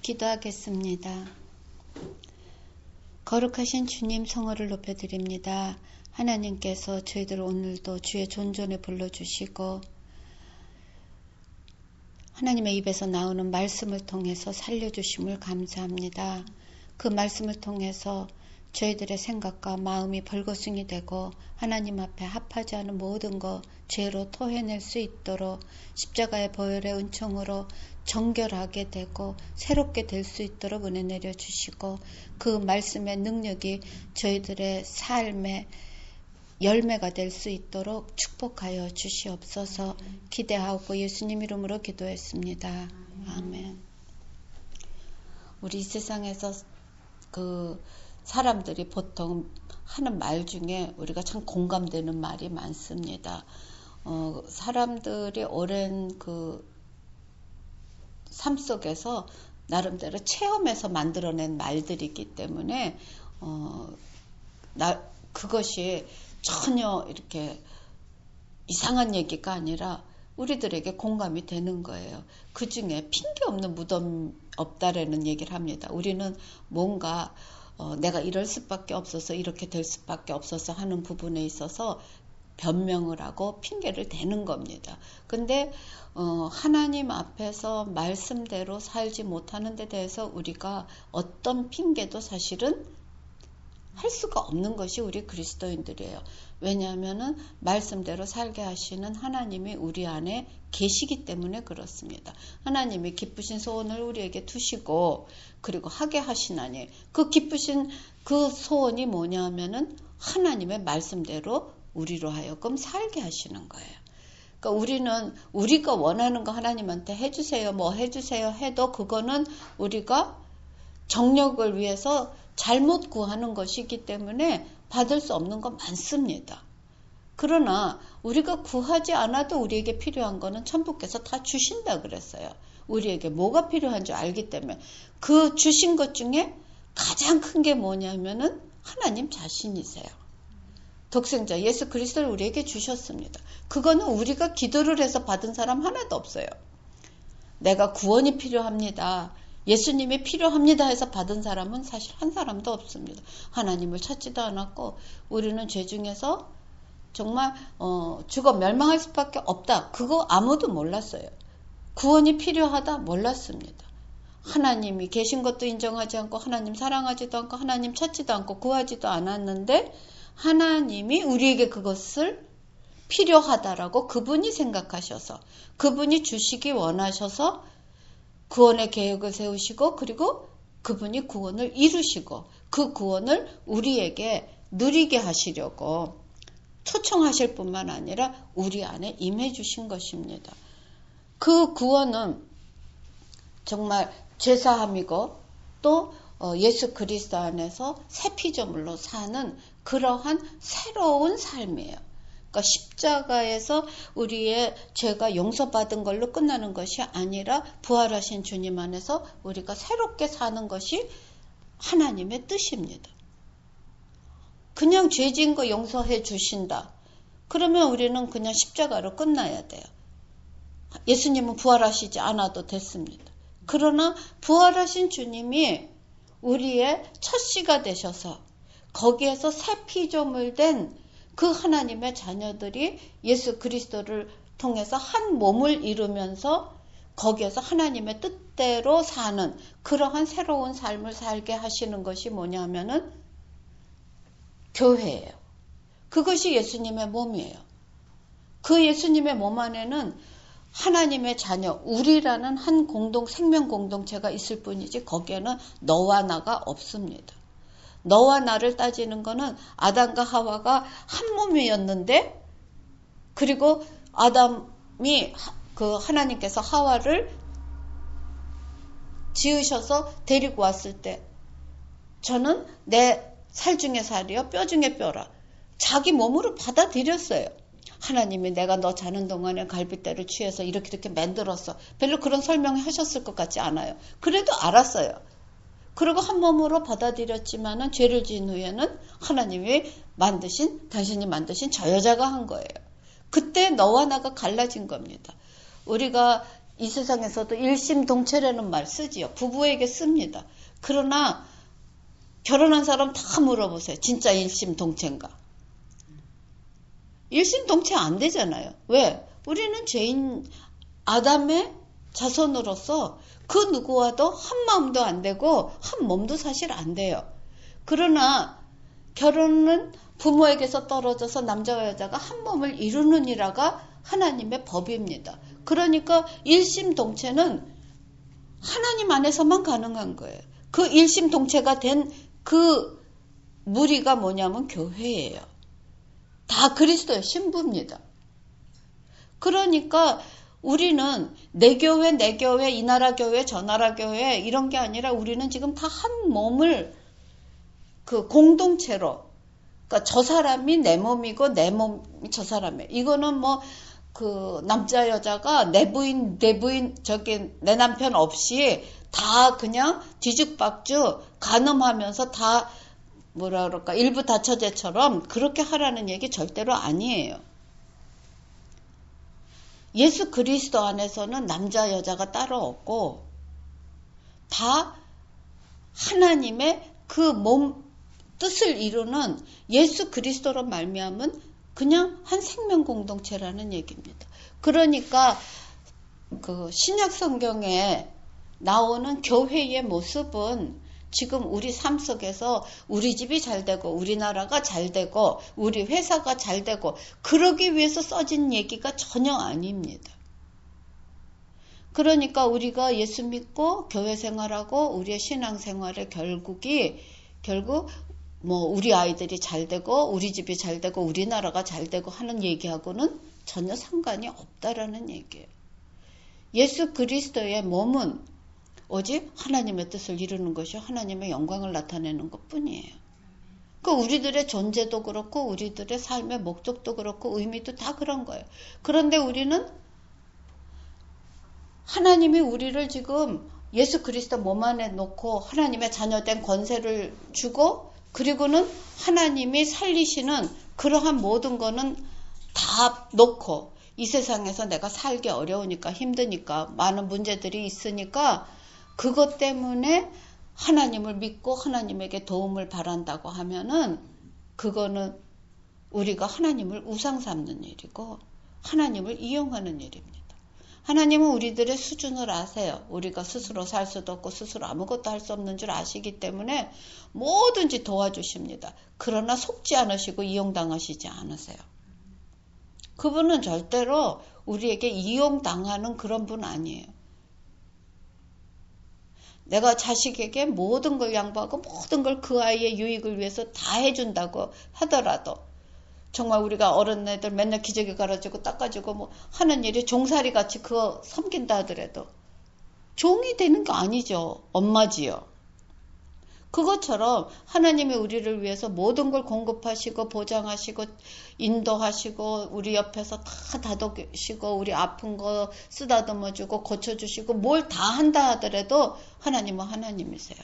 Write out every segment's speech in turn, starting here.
기도하겠습니다. 거룩하신 주님 성호를 높여드립니다. 하나님께서 저희들 오늘도 주의 존전에 불러주시고 하나님의 입에서 나오는 말씀을 통해서 살려주심을 감사합니다. 그 말씀을 통해서 저희들의 생각과 마음이 벌거숭이 되고 하나님 앞에 합하지 않은 모든 것 죄로 토해낼 수 있도록 십자가의 보혈의 은총으로 정결하게 되고 새롭게 될 수 있도록 은혜 내려주시고 그 말씀의 능력이 저희들의 삶의 열매가 될 수 있도록 축복하여 주시옵소서. 기대하고 예수님 이름으로 기도했습니다. 아멘. 우리 이 세상에서 사람들이 보통 하는 말 중에 우리가 참 공감되는 말이 많습니다. 사람들이 오랜 삶 속에서 나름대로 체험해서 만들어낸 말들이기 때문에 그것이 전혀 이렇게 이상한 얘기가 아니라 우리들에게 공감이 되는 거예요. 그 중에 핑계 없는 무덤 없다라는 얘기를 합니다. 우리는 뭔가 내가 이럴 수밖에 없어서 이렇게 될 수밖에 없어서 하는 부분에 있어서 변명을 하고 핑계를 대는 겁니다. 근데 하나님 앞에서 말씀대로 살지 못하는 데 대해서 우리가 어떤 핑계도 사실은 할 수가 없는 것이 우리 그리스도인들이에요. 왜냐하면은 말씀대로 살게 하시는 하나님이 우리 안에 계시기 때문에 그렇습니다. 하나님이 기쁘신 소원을 우리에게 두시고 그리고 하게 하시나니 그 기쁘신 그 소원이 뭐냐 하면은 하나님의 말씀대로 우리로 하여금 살게 하시는 거예요. 그러니까 우리는 우리가 원하는 거 하나님한테 해주세요, 뭐 해주세요 해도 그거는 우리가 정력을 위해서 잘못 구하는 것이기 때문에 받을 수 없는 거 많습니다. 그러나 우리가 구하지 않아도 우리에게 필요한 거는 천부께서 다 주신다 그랬어요. 우리에게 뭐가 필요한 줄 알기 때문에 그 주신 것 중에 가장 큰 게 뭐냐면은 하나님 자신이세요. 독생자 예수 그리스도를 우리에게 주셨습니다. 그거는 우리가 기도를 해서 받은 사람 하나도 없어요. 내가 구원이 필요합니다. 예수님이 필요합니다 해서 받은 사람은 사실 한 사람도 없습니다. 하나님을 찾지도 않았고 우리는 죄 중에서 정말 죽어 멸망할 수밖에 없다. 그거 아무도 몰랐어요. 구원이 필요하다 몰랐습니다. 하나님이 계신 것도 인정하지 않고 하나님 사랑하지도 않고 하나님 찾지도 않고 구하지도 않았는데 하나님이 우리에게 그것을 필요하다라고 그분이 생각하셔서 그분이 주시기 원하셔서 구원의 계획을 세우시고 그리고 그분이 구원을 이루시고 그 구원을 우리에게 누리게 하시려고 초청하실 뿐만 아니라 우리 안에 임해 주신 것입니다. 그 구원은 정말 죄사함이고 또 예수 그리스도 안에서 새 피조물로 사는 그러한 새로운 삶이에요. 그러니까 십자가에서 우리의 죄가 용서받은 걸로 끝나는 것이 아니라 부활하신 주님 안에서 우리가 새롭게 사는 것이 하나님의 뜻입니다. 그냥 죄 지은 거 용서해 주신다. 그러면 우리는 그냥 십자가로 끝나야 돼요. 예수님은 부활하시지 않아도 됐습니다. 그러나 부활하신 주님이 우리의 첫 씨가 되셔서 거기에서 새 피조물 된 그 하나님의 자녀들이 예수 그리스도를 통해서 한 몸을 이루면서 거기에서 하나님의 뜻대로 사는 그러한 새로운 삶을 살게 하시는 것이 뭐냐면은 교회예요. 그것이 예수님의 몸이에요. 그 예수님의 몸 안에는 하나님의 자녀, 우리라는 한 생명 공동체가 있을 뿐이지 거기에는 너와 나가 없습니다. 너와 나를 따지는 거는 아담과 하와가 한 몸이었는데 그리고 아담이 하나님께서 하와를 지으셔서 데리고 왔을 때 저는 내 살 중에 살이요 뼈 중에 뼈라 자기 몸으로 받아들였어요. 하나님이 내가 너 자는 동안에 갈빗대를 취해서 이렇게 만들었어. 별로 그런 설명을 하셨을 것 같지 않아요. 그래도 알았어요. 그리고 한 몸으로 받아들였지만은 죄를 지은 후에는 하나님이 당신이 만드신 저 여자가 한 거예요. 그때 너와 나가 갈라진 겁니다. 우리가 이 세상에서도 일심동체라는 말 쓰지요. 부부에게 씁니다. 그러나 결혼한 사람 다 물어보세요. 진짜 일심동체인가? 일심동체 안 되잖아요. 왜? 우리는 죄인 아담의 자손으로서 그 누구와도 한 마음도 안 되고 한 몸도 사실 안 돼요. 그러나 결혼은 부모에게서 떨어져서 남자와 여자가 한 몸을 이루느니라가 하나님의 법입니다. 그러니까 일심동체는 하나님 안에서만 가능한 거예요. 그 일심동체가 된 그 무리가 뭐냐면 교회예요. 다 그리스도의 신부입니다. 그러니까 우리는 내 교회, 내 교회, 이 나라 교회, 저 나라 교회 이런 게 아니라 우리는 지금 다 한 몸을 그 공동체로, 그러니까 저 사람이 내 몸이고 내 몸이 저 사람이에요. 이거는 뭐 그 남자 여자가 내 부인 저기 내 남편 없이 다 그냥 뒤죽박죽 간음하면서 다 뭐라 그럴까 일부 다처제처럼 그렇게 하라는 얘기 절대로 아니에요. 예수 그리스도 안에서는 남자 여자가 따로 없고 다 하나님의 그 몸 뜻을 이루는 예수 그리스도로 말미암은 그냥 한 생명 공동체라는 얘기입니다. 그러니까 그 신약 성경에 나오는 교회의 모습은 지금 우리 삶 속에서 우리 집이 잘 되고 우리나라가 잘 되고 우리 회사가 잘 되고 그러기 위해서 써진 얘기가 전혀 아닙니다. 그러니까 우리가 예수 믿고 교회 생활하고 우리의 신앙 생활의 결국 뭐 우리 아이들이 잘 되고 우리 집이 잘 되고 우리나라가 잘 되고 하는 얘기하고는 전혀 상관이 없다라는 얘기예요. 예수 그리스도의 몸은 오직 하나님의 뜻을 이루는 것이 하나님의 영광을 나타내는 것뿐이에요. 그 우리들의 존재도 그렇고 우리들의 삶의 목적도 그렇고 의미도 다 그런 거예요. 그런데 우리는 하나님이 우리를 지금 예수 그리스도 몸 안에 놓고 하나님의 자녀된 권세를 주고 그리고는 하나님이 살리시는 그러한 모든 거는 다 놓고 이 세상에서 내가 살기 어려우니까 힘드니까 많은 문제들이 있으니까 그것 때문에 하나님을 믿고 하나님에게 도움을 바란다고 하면은 그거는 우리가 하나님을 우상 삼는 일이고 하나님을 이용하는 일입니다. 하나님은 우리들의 수준을 아세요. 우리가 스스로 살 수도 없고 스스로 아무것도 할 수 없는 줄 아시기 때문에 뭐든지 도와주십니다. 그러나 속지 않으시고 이용당하시지 않으세요. 그분은 절대로 우리에게 이용당하는 그런 분 아니에요. 내가 자식에게 모든 걸 양보하고 모든 걸 그 아이의 유익을 위해서 다 해준다고 하더라도 정말 우리가 어른애들 맨날 기저귀 갈아주고 닦아주고 뭐 하는 일이 종살이 같이 그거 섬긴다 하더라도 종이 되는 거 아니죠. 엄마지요. 그것처럼 하나님이 우리를 위해서 모든 걸 공급하시고 보장하시고 인도하시고 우리 옆에서 다 다독이시고 우리 아픈 거 쓰다듬어주고 고쳐주시고 뭘 다 한다 하더라도 하나님은 하나님이세요.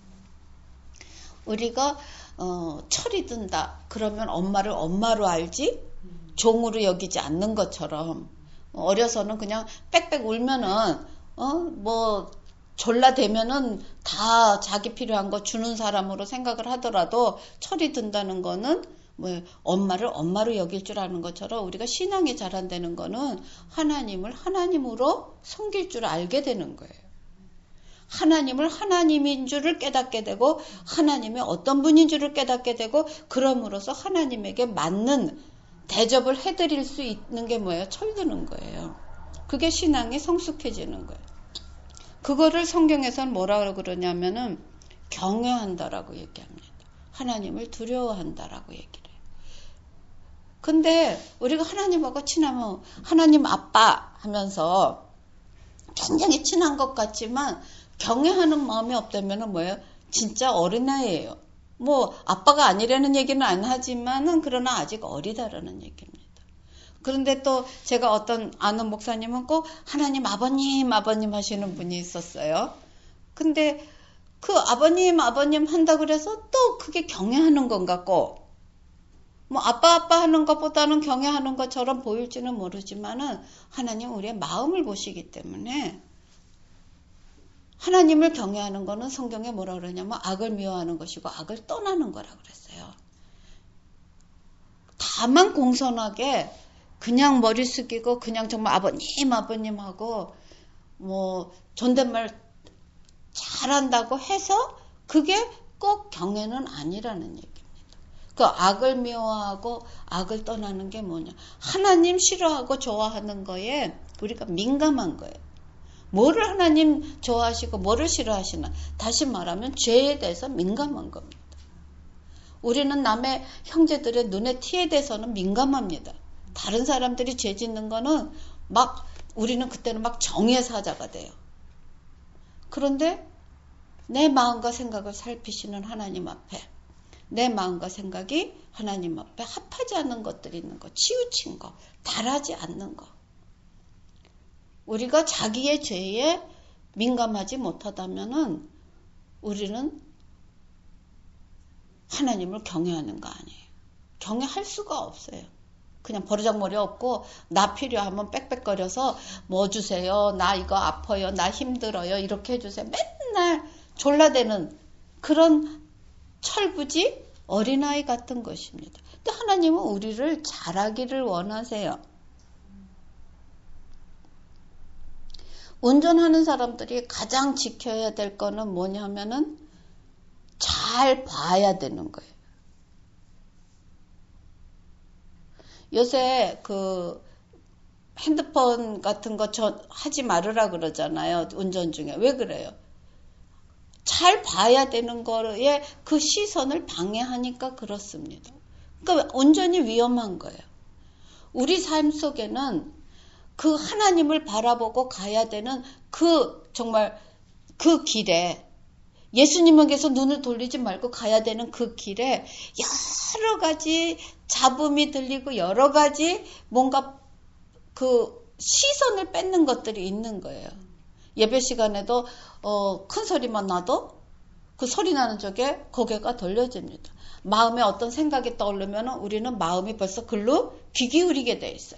우리가 철이 든다 그러면 엄마를 엄마로 알지 종으로 여기지 않는 것처럼 어려서는 그냥 빽빽 울면은 뭐 졸라대면은 다 자기 필요한 거 주는 사람으로 생각을 하더라도 철이 든다는 거는 뭐 엄마를 엄마로 여길 줄 아는 것처럼 우리가 신앙이 자란다는 거는 하나님을 하나님으로 섬길 줄 알게 되는 거예요. 하나님을 하나님인 줄을 깨닫게 되고 하나님이 어떤 분인 줄을 깨닫게 되고 그럼으로써 하나님에게 맞는 대접을 해드릴 수 있는 게 뭐예요? 철드는 거예요. 그게 신앙이 성숙해지는 거예요. 그거를 성경에서는 뭐라고 그러냐면은 경외한다라고 얘기합니다. 하나님을 두려워한다라고 얘기를 해요. 근데 우리가 하나님하고 친하면 하나님 아빠 하면서 굉장히 친한 것 같지만 경외하는 마음이 없다면은 뭐예요? 진짜 어린아이예요. 뭐 아빠가 아니라는 얘기는 안 하지만은 그러나 아직 어리다라는 얘기입니다. 그런데 또 제가 어떤 아는 목사님은 꼭 하나님 아버님 하시는 분이 있었어요. 근데 그 아버님 한다 그래서 또 그게 경외하는 건가 꼭 뭐 아빠 하는 것보다는 경외하는 것처럼 보일지는 모르지만은 하나님 우리의 마음을 보시기 때문에 하나님을 경외하는 거는 성경에 뭐라 그러냐면 악을 미워하는 것이고 악을 떠나는 거라 그랬어요. 다만 공손하게 그냥 머리 숙이고 그냥 정말 아버님하고 뭐 존댓말 잘한다고 해서 그게 꼭 경외는 아니라는 얘기입니다. 그 악을 미워하고 악을 떠나는 게 뭐냐? 하나님 싫어하고 좋아하는 거에 우리가 민감한 거예요. 뭐를 하나님 좋아하시고 뭐를 싫어하시나? 다시 말하면 죄에 대해서 민감한 겁니다. 우리는 남의 형제들의 눈에 티에 대해서는 민감합니다. 다른 사람들이 죄 짓는 거는 우리는 그때는 정의의 사자가 돼요. 그런데 내 마음과 생각을 살피시는 하나님 앞에 내 마음과 생각이 하나님 앞에 합하지 않는 것들이 있는 거, 치우친 거, 달하지 않는 거. 우리가 자기의 죄에 민감하지 못하다면은 우리는 하나님을 경외하는 거 아니에요. 경외할 수가 없어요. 그냥 버르장머리 없고 나 필요하면 빽빽거려서 뭐 주세요. 나 이거 아파요. 나 힘들어요. 이렇게 해주세요. 맨날 졸라대는 그런 철부지 어린아이 같은 것입니다. 근데 하나님은 우리를 잘하기를 원하세요. 운전하는 사람들이 가장 지켜야 될 거는 뭐냐면은 잘 봐야 되는 거예요. 요새 핸드폰 같은 거 하지 말으라 그러잖아요. 운전 중에. 왜 그래요? 잘 봐야 되는 거에 그 시선을 방해하니까 그렇습니다. 그러니까 운전이 위험한 거예요. 우리 삶 속에는 그 하나님을 바라보고 가야 되는 정말 그 길에 예수님에게서 눈을 돌리지 말고 가야 되는 그 길에 여러 가지 잡음이 들리고 여러 가지 뭔가 시선을 뺏는 것들이 있는 거예요. 예배 시간에도 큰 소리만 나도 그 소리 나는 쪽에 고개가 돌려집니다. 마음에 어떤 생각이 떠오르면 우리는 마음이 벌써 글로 귀 기울이게 돼 있어요.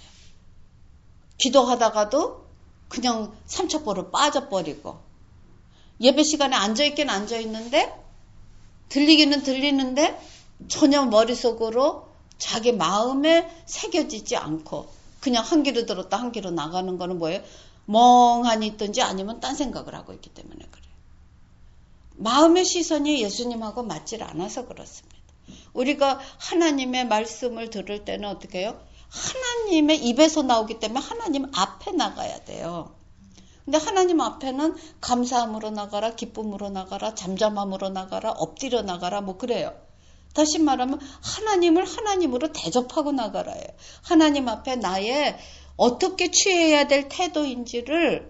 기도하다가도 그냥 삼척보로 빠져버리고 예배 시간에 앉아있긴 앉아있는데 들리기는 들리는데 전혀 머릿속으로 자기 마음에 새겨지지 않고 그냥 한 귀로 들었다 한 귀로 나가는 거는 뭐예요? 멍하니 있든지 아니면 딴 생각을 하고 있기 때문에 그래요. 마음의 시선이 예수님하고 맞질 않아서 그렇습니다. 우리가 하나님의 말씀을 들을 때는 어떻게 해요? 하나님의 입에서 나오기 때문에 하나님 앞에 나가야 돼요. 근데 하나님 앞에는 감사함으로 나가라, 기쁨으로 나가라, 잠잠함으로 나가라, 엎드려 나가라, 뭐 그래요. 다시 말하면 하나님을 하나님으로 대접하고 나가라예요. 하나님 앞에 나의 어떻게 취해야 될 태도인지를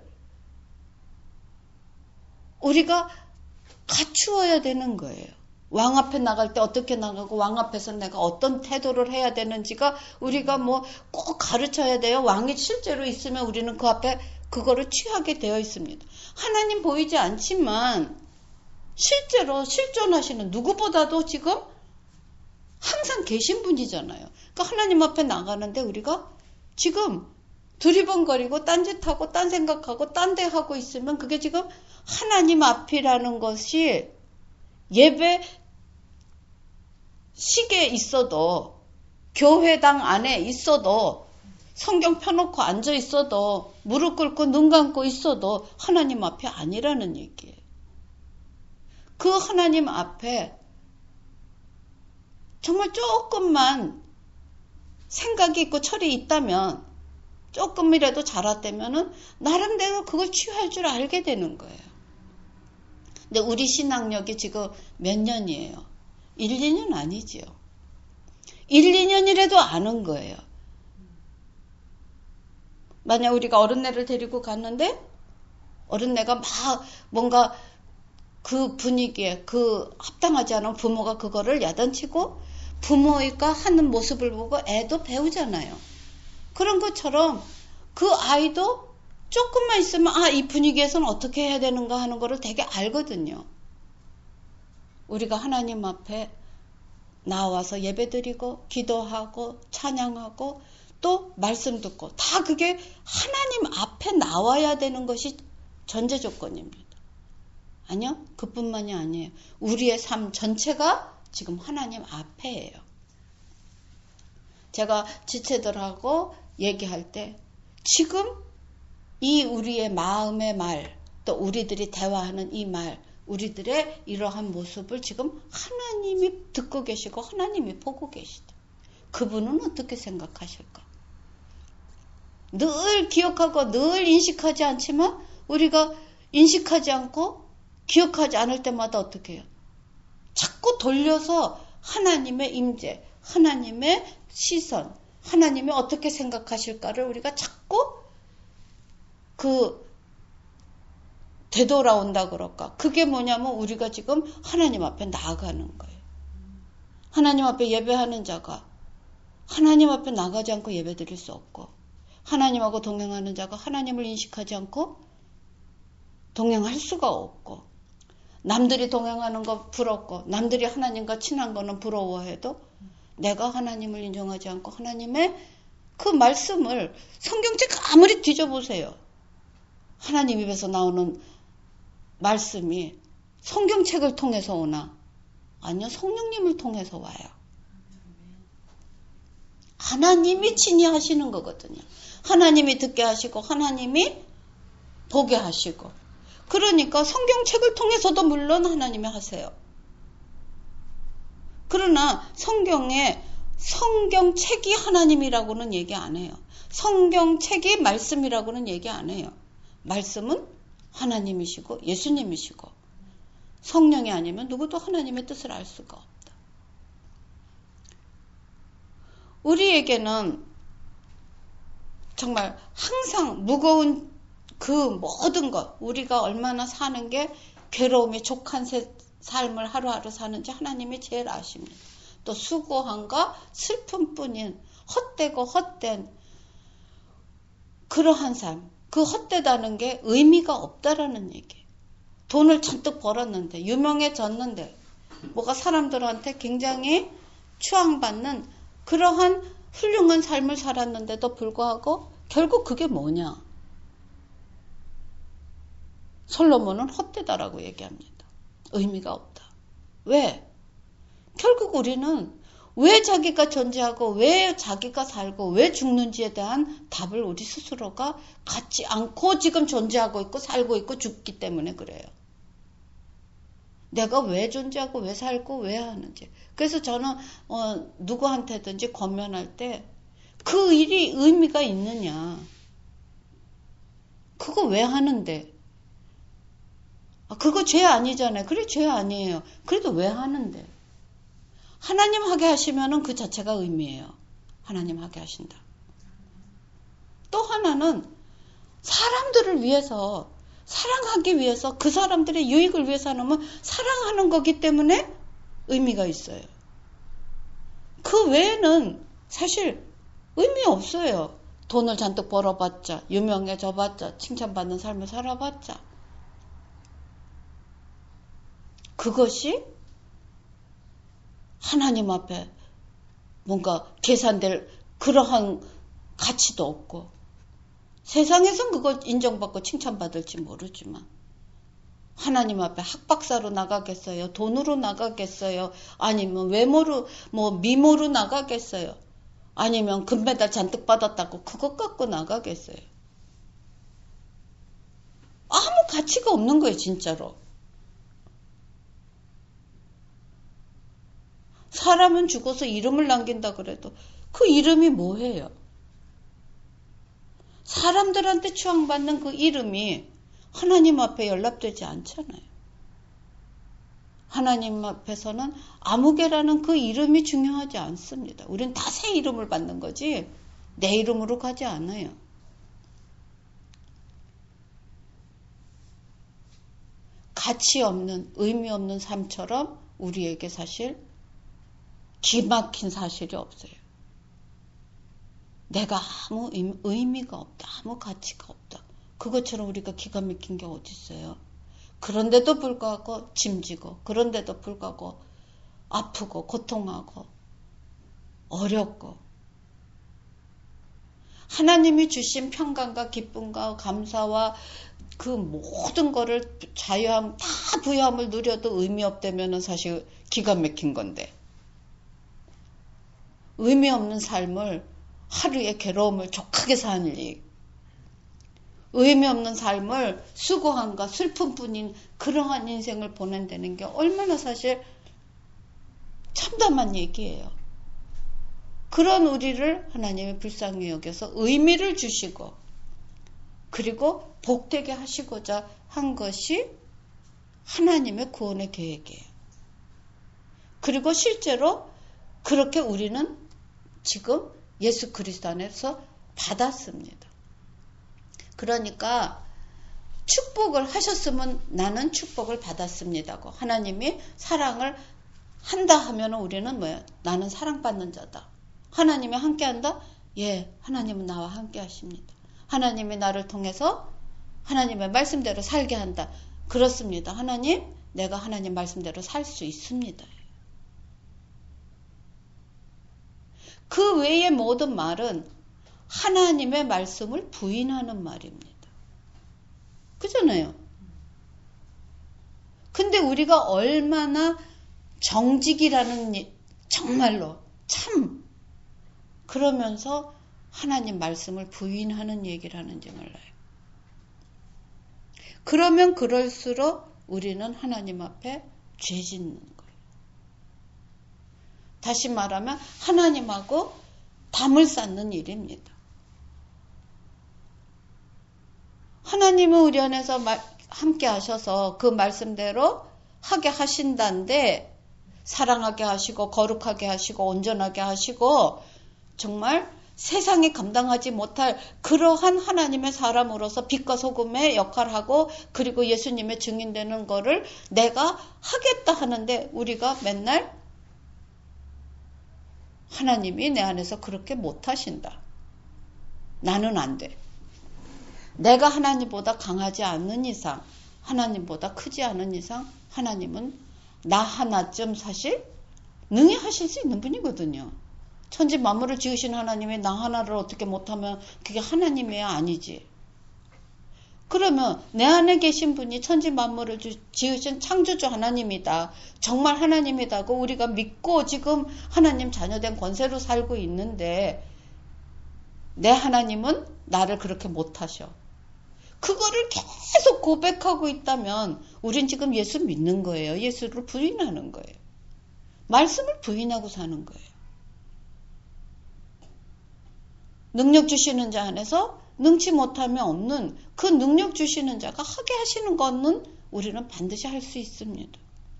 우리가 갖추어야 되는 거예요. 왕 앞에 나갈 때 어떻게 나가고 왕 앞에서 내가 어떤 태도를 해야 되는지가 우리가 뭐 꼭 가르쳐야 돼요. 왕이 실제로 있으면 우리는 그 앞에 그거를 취하게 되어 있습니다. 하나님 보이지 않지만 실제로 실존하시는 누구보다도 지금 항상 계신 분이잖아요. 그러니까 하나님 앞에 나가는데 우리가 지금 두리번거리고 딴짓하고 딴 생각하고 딴 데 하고 있으면 그게 지금 하나님 앞이라는 것이 예배 식에 있어도 교회당 안에 있어도 성경 펴놓고 앉아 있어도 무릎 꿇고 눈 감고 있어도 하나님 앞에 아니라는 얘기예요. 그 하나님 앞에 정말 조금만 생각이 있고 철이 있다면 조금이라도 자랐다면은 나름대로 그걸 취할 줄 알게 되는 거예요. 근데 우리 신앙력이 지금 몇 년이에요? 1, 2년 아니지요. 1, 2년이라도 아는 거예요. 만약 우리가 어른네를 데리고 갔는데 어른네가 막 뭔가 그 분위기에 합당하지 않은 부모가 그거를 야단치고 부모가 하는 모습을 보고 애도 배우잖아요. 그런 것처럼 그 아이도 조금만 있으면 이 분위기에서는 어떻게 해야 되는가 하는 거를 되게 알거든요. 우리가 하나님 앞에 나와서 예배드리고 기도하고 찬양하고 또 말씀 듣고 다 그게 하나님 앞에 나와야 되는 것이 전제 조건입니다. 아니요, 그뿐만이 아니에요. 우리의 삶 전체가 지금 하나님 앞에예요. 제가 지체들하고 얘기할 때 지금 이 우리의 마음의 말, 또 우리들이 대화하는 이 말, 우리들의 이러한 모습을 지금 하나님이 듣고 계시고 하나님이 보고 계시다. 그분은 어떻게 생각하실까? 늘 기억하고 늘 인식하지 않지만 우리가 인식하지 않고 기억하지 않을 때마다 어떻게 해요? 자꾸 돌려서 하나님의 임재, 하나님의 시선, 하나님이 어떻게 생각하실까를 우리가 자꾸 되돌아온다 그럴까? 그게 뭐냐면 우리가 지금 하나님 앞에 나아가는 거예요. 하나님 앞에 예배하는 자가 하나님 앞에 나가지 않고 예배 드릴 수 없고, 하나님하고 동행하는 자가 하나님을 인식하지 않고 동행할 수가 없고, 남들이 동행하는 거 부럽고 남들이 하나님과 친한 거는 부러워해도 내가 하나님을 인정하지 않고 하나님의 그 말씀을 성경책 아무리 뒤져보세요. 하나님 입에서 나오는 말씀이 성경책을 통해서 오나? 아니요, 성령님을 통해서 와요. 하나님이 친히 하시는 거거든요. 하나님이 듣게 하시고 하나님이 보게 하시고, 그러니까 성경책을 통해서도 물론 하나님이 하세요. 그러나 성경책이 하나님이라고는 얘기 안 해요. 성경책이 말씀이라고는 얘기 안 해요. 말씀은 하나님이시고 예수님이시고, 성령이 아니면 누구도 하나님의 뜻을 알 수가 없다. 우리에게는 정말 항상 무거운 그 모든 것, 우리가 얼마나 사는 게 괴로움이 족한 삶을 하루하루 사는지 하나님이 제일 아십니다. 또 수고함과 슬픔뿐인 헛되고 헛된 그러한 삶, 그 헛되다는 게 의미가 없다라는 얘기예요. 돈을 잔뜩 벌었는데, 유명해졌는데, 뭐가 사람들한테 굉장히 추앙받는 그러한 훌륭한 삶을 살았는데도 불구하고 결국 그게 뭐냐? 솔로몬은 헛되다라고 얘기합니다. 의미가 없다. 왜? 결국 우리는 왜 자기가 존재하고 왜 자기가 살고 왜 죽는지에 대한 답을 우리 스스로가 갖지 않고 지금 존재하고 있고 살고 있고 죽기 때문에 그래요. 내가 왜 존재하고 왜 살고 왜 하는지. 그래서 저는 누구한테든지 권면할 때 그 일이 의미가 있느냐. 그거 왜 하는데? 그거 죄 아니잖아요. 그래, 죄 아니에요. 그래도 왜 하는데? 하나님 하게 하시면은 그 자체가 의미예요. 하나님 하게 하신다. 또 하나는 사람들을 위해서, 사랑하기 위해서, 그 사람들의 유익을 위해서 하면 사랑하는 거기 때문에 의미가 있어요. 그 외에는 사실 의미 없어요. 돈을 잔뜩 벌어봤자, 유명해져봤자, 칭찬받는 삶을 살아봤자. 그것이 하나님 앞에 뭔가 계산될 그러한 가치도 없고, 세상에선 그걸 인정받고 칭찬받을지 모르지만 하나님 앞에 학박사로 나가겠어요? 돈으로 나가겠어요? 아니면 외모로, 미모로 나가겠어요? 아니면 금메달 잔뜩 받았다고 그것 갖고 나가겠어요? 아무 가치가 없는 거예요, 진짜로. 사람은 죽어서 이름을 남긴다 그래도 그 이름이 뭐예요? 사람들한테 추앙받는 그 이름이 하나님 앞에 연락되지 않잖아요. 하나님 앞에서는 아무개라는 그 이름이 중요하지 않습니다. 우린 다 새 이름을 받는 거지 내 이름으로 가지 않아요. 가치 없는, 의미 없는 삶처럼 우리에게 사실 기막힌 사실이 없어요. 내가 아무 의미가 없다. 아무 가치가 없다. 그것처럼 우리가 기가 막힌 게 어디 있어요. 그런데도 불구하고 짐지고, 그런데도 불구하고 아프고 고통하고 어렵고 하나님이 주신 평강과 기쁨과 감사와 그 모든 거를 자유함 다 부여함을 누려도 의미 없다면은 사실 기가 막힌 건데 의미 없는 삶을 하루의 괴로움을 족하게 사는 일 의미 없는 삶을 수고함과 슬픔뿐인 그러한 인생을 보낸다는 게 얼마나 사실 참담한 얘기예요. 그런 우리를 하나님이 불쌍히 여겨서 의미를 주시고 그리고 복되게 하시고자 한 것이 하나님의 구원의 계획이에요. 그리고 실제로 그렇게 우리는 지금 예수 그리스도 안에서 받았습니다. 그러니까 축복을 하셨으면 나는 축복을 받았습니다고 하나님이 사랑을 한다 하면 우리는 뭐야? 나는 사랑받는 자다. 하나님이 함께한다? 예, 하나님은 나와 함께 하십니다. 하나님이 나를 통해서 하나님의 말씀대로 살게 한다. 그렇습니다. 하나님, 내가 하나님 말씀대로 살 수 있습니다. 그 외의 모든 말은 하나님의 말씀을 부인하는 말입니다. 그잖아요. 근데 우리가 얼마나 정직이라는 정말로 참 그러면서 하나님 말씀을 부인하는 얘기를 하는지 몰라요. 그러면 그럴수록 우리는 하나님 앞에 죄 짓는 거예요. 다시 말하면 하나님하고 담을 쌓는 일입니다. 하나님은 우리 안에서 함께 하셔서 그 말씀대로 하게 하신다는데 사랑하게 하시고 거룩하게 하시고 온전하게 하시고 정말 세상이 감당하지 못할 그러한 하나님의 사람으로서 빛과 소금의 역할을 하고 그리고 예수님의 증인되는 거를 내가 하겠다 하는데 우리가 맨날 하나님이 내 안에서 그렇게 못하신다. 나는 안 돼. 내가 하나님보다 강하지 않는 이상 하나님보다 크지 않은 이상 하나님은 나 하나쯤 사실 능히 하실 수 있는 분이거든요. 천지 만물을 지으신 하나님이 나 하나를 어떻게 못하면 그게 하나님이 아니지. 그러면 내 안에 계신 분이 천지 만물을 지으신 창조주 하나님이다. 정말 하나님이다고 우리가 믿고 지금 하나님 자녀된 권세로 살고 있는데 내 하나님은 나를 그렇게 못하셔. 그거를 계속 고백하고 있다면 우린 지금 예수 믿는 거예요. 예수를 부인하는 거예요. 말씀을 부인하고 사는 거예요. 능력 주시는 자 안에서 능치 못하면 없는 그 능력 주시는 자가 하게 하시는 거는 우리는 반드시 할 수 있습니다.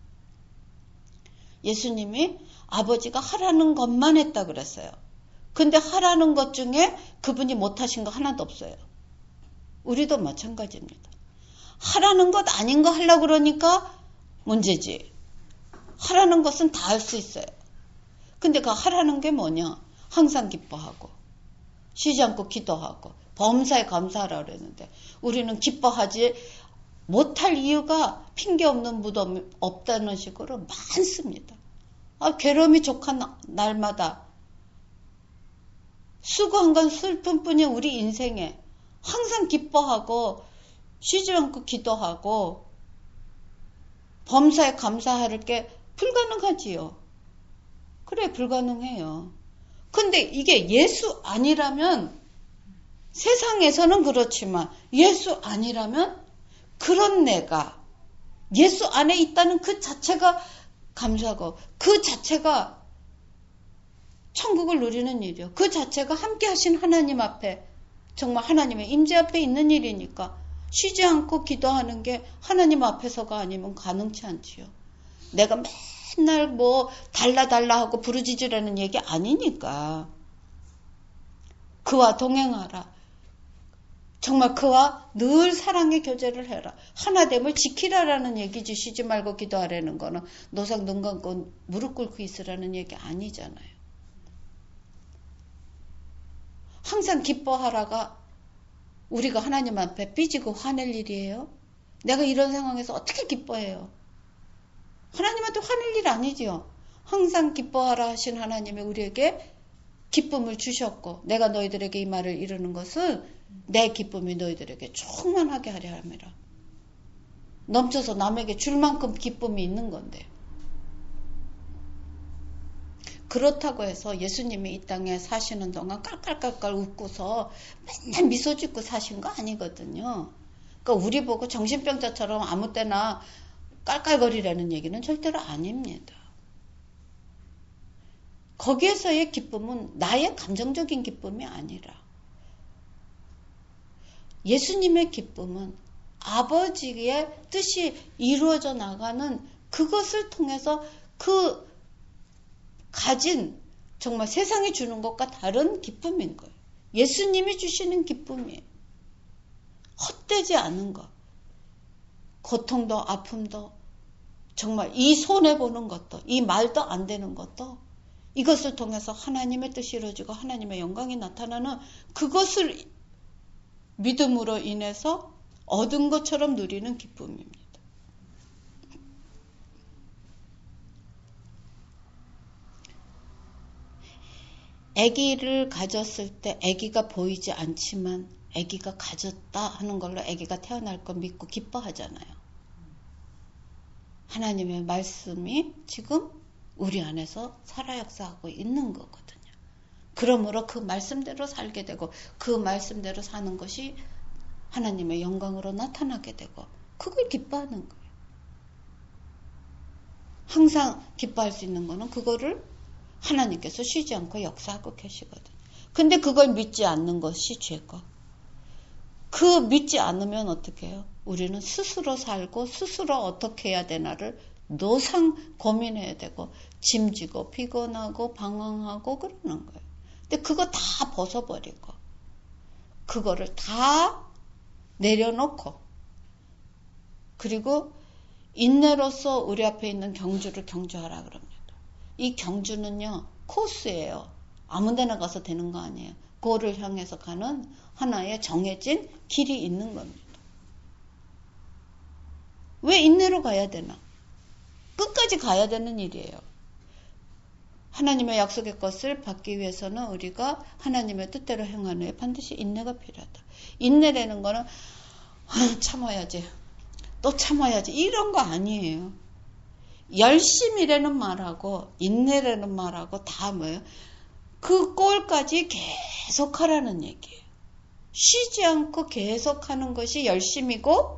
예수님이 아버지가 하라는 것만 했다 그랬어요. 근데 하라는 것 중에 그분이 못하신 거 하나도 없어요. 우리도 마찬가지입니다. 하라는 것 아닌 거 하려고 그러니까 문제지. 하라는 것은 다 할 수 있어요. 근데 그 하라는 게 뭐냐? 항상 기뻐하고 쉬지 않고 기도하고 범사에 감사하라 그랬는데 우리는 기뻐하지 못할 이유가 핑계 없는 무덤이 없다는 식으로 많습니다. 괴로움이 족한 날마다 수고한 건 슬픔뿐인 우리 인생에 항상 기뻐하고 쉬지 않고 기도하고 범사에 감사할 게 불가능하지요. 그래, 불가능해요. 근데 이게 예수 아니라면 세상에서는 그렇지만 예수 아니라면 그런 내가 예수 안에 있다는 그 자체가 감사하고 그 자체가 천국을 누리는 일이요. 그 자체가 함께 하신 하나님 앞에 정말 하나님의 임재 앞에 있는 일이니까 쉬지 않고 기도하는 게 하나님 앞에서가 아니면 가능치 않지요. 내가 맨날 뭐 달라 하고 부르짖으라는 얘기 아니니까 그와 동행하라. 정말 그와 늘 사랑의 교제를 해라. 하나됨을 지키라라는 얘기지. 쉬지 말고 기도하라는 거는 노상 눈 감고 무릎 꿇고 있으라는 얘기 아니잖아요. 항상 기뻐하라가 우리가 하나님 앞에 삐지고 화낼 일이에요? 내가 이런 상황에서 어떻게 기뻐해요? 하나님한테 화낼 일 아니지요. 항상 기뻐하라 하신 하나님이 우리에게 기쁨을 주셨고 내가 너희들에게 이 말을 이루는 것은 내 기쁨이 너희들에게 충만하게 하려 함이라. 넘쳐서 남에게 줄 만큼 기쁨이 있는 건데. 그렇다고 해서 예수님이 이 땅에 사시는 동안 깔깔깔깔 웃고서 맨날 미소 짓고 사신 거 아니거든요. 그러니까 우리 보고 정신병자처럼 아무 때나 깔깔거리라는 얘기는 절대로 아닙니다. 거기에서의 기쁨은 나의 감정적인 기쁨이 아니라 예수님의 기쁨은 아버지의 뜻이 이루어져 나가는 그것을 통해서 그 가진 정말 세상이 주는 것과 다른 기쁨인 거예요. 예수님이 주시는 기쁨이에요. 헛되지 않은 것. 고통도 아픔도 정말 이 손해보는 것도 이 말도 안 되는 것도 이것을 통해서 하나님의 뜻이 이루어지고 하나님의 영광이 나타나는 그것을 믿음으로 인해서 얻은 것처럼 누리는 기쁨입니다. 아기를 가졌을 때 아기가 보이지 않지만 아기가 가졌다 하는 걸로 아기가 태어날 거 믿고 기뻐하잖아요. 하나님의 말씀이 지금 우리 안에서 살아 역사하고 있는 거거든요. 그러므로 그 말씀대로 살게 되고 그 말씀대로 사는 것이 하나님의 영광으로 나타나게 되고 그걸 기뻐하는 거예요. 항상 기뻐할 수 있는 거는 그거를 하나님께서 쉬지 않고 역사하고 계시거든요. 근데 그걸 믿지 않는 것이 죄고 그 믿지 않으면 어떻게 해요? 우리는 스스로 살고 스스로 어떻게 해야 되나를 노상 고민해야 되고 짐지고 피곤하고 방황하고 그러는 거예요. 근데 그거 다 벗어버리고 그거를 다 내려놓고 그리고 인내로서 우리 앞에 있는 경주를 경주하라 그럽니다. 이 경주는요 코스예요. 아무 데나 가서 되는 거 아니에요. 그거를 향해서 가는 하나의 정해진 길이 있는 겁니다. 왜 인내로 가야 되나? 끝까지 가야 되는 일이에요. 하나님의 약속의 것을 받기 위해서는 우리가 하나님의 뜻대로 행하는 후에 반드시 인내가 필요하다. 인내라는 거는 참아야지. 또 참아야지. 이런 거 아니에요. 열심이라는 말하고 인내라는 말하고 다 뭐예요? 그 꼴까지 계속하라는 얘기예요. 쉬지 않고 계속하는 것이 열심이고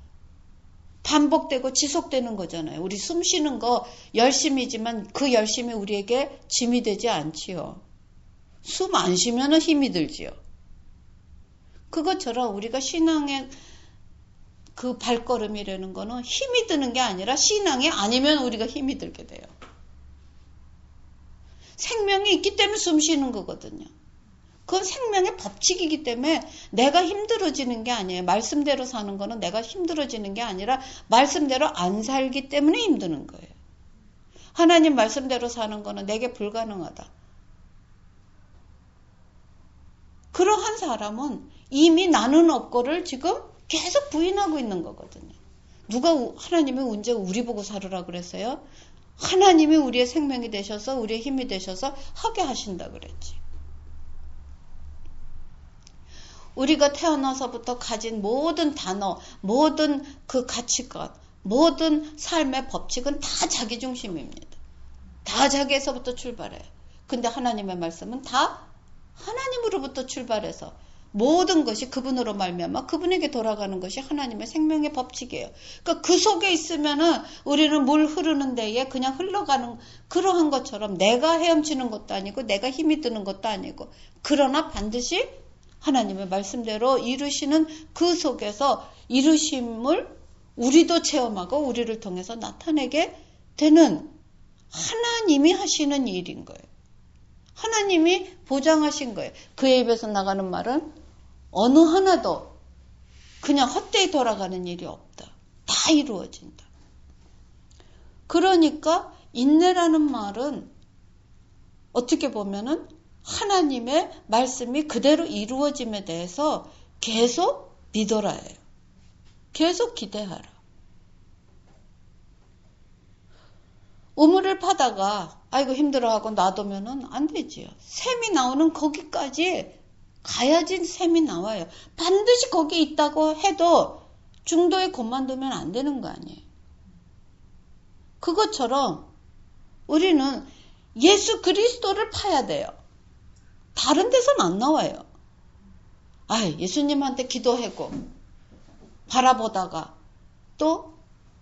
반복되고 지속되는 거잖아요. 우리 숨 쉬는 거 열심이지만 그 열심이 우리에게 짐이 되지 않지요. 숨 안 쉬면 힘이 들지요. 그것처럼 우리가 신앙의 그 발걸음이라는 거는 힘이 드는 게 아니라 신앙이 아니면 우리가 힘이 들게 돼요. 생명이 있기 때문에 숨 쉬는 거거든요. 그건 생명의 법칙이기 때문에 내가 힘들어지는 게 아니에요. 말씀대로 사는 거는 내가 힘들어지는 게 아니라 말씀대로 안 살기 때문에 힘드는 거예요. 하나님 말씀대로 사는 거는 내게 불가능하다. 그러한 사람은 이미 나는 없고를 지금 계속 부인하고 있는 거거든요. 누가 하나님이 언제 우리 보고 살으라 그랬어요? 하나님이 우리의 생명이 되셔서 우리의 힘이 되셔서 하게 하신다 그랬지. 우리가 태어나서부터 가진 모든 단어, 모든 그 가치관, 모든 삶의 법칙은 다 자기중심입니다. 다 자기에서부터 출발해요. 근데 하나님의 말씀은 다 하나님으로부터 출발해서 모든 것이 그분으로 말미암아 그분에게 돌아가는 것이 하나님의 생명의 법칙이에요. 그러니까 그 속에 있으면은 우리는 물 흐르는 데에 그냥 흘러가는 그러한 것처럼 내가 헤엄치는 것도 아니고 내가 힘이 드는 것도 아니고 그러나 반드시 하나님의 말씀대로 이루시는 그 속에서 이루심을 우리도 체험하고 우리를 통해서 나타내게 되는 하나님이 하시는 일인 거예요. 하나님이 보장하신 거예요. 그의 입에서 나가는 말은 어느 하나도 그냥 헛되이 돌아가는 일이 없다. 다 이루어진다. 그러니까 인내라는 말은 어떻게 보면은 하나님의 말씀이 그대로 이루어짐에 대해서 계속 믿어라예요. 계속 기대하라. 우물을 파다가 아이고 힘들어하고 놔두면은 안 되지요. 샘이 나오는 거기까지 가야지 샘이 나와요. 반드시 거기 있다고 해도 중도에 그만두면 안 되는 거 아니에요. 그것처럼 우리는 예수 그리스도를 파야 돼요. 다른 데서는 안 나와요. 예수님한테 기도하고 바라보다가 또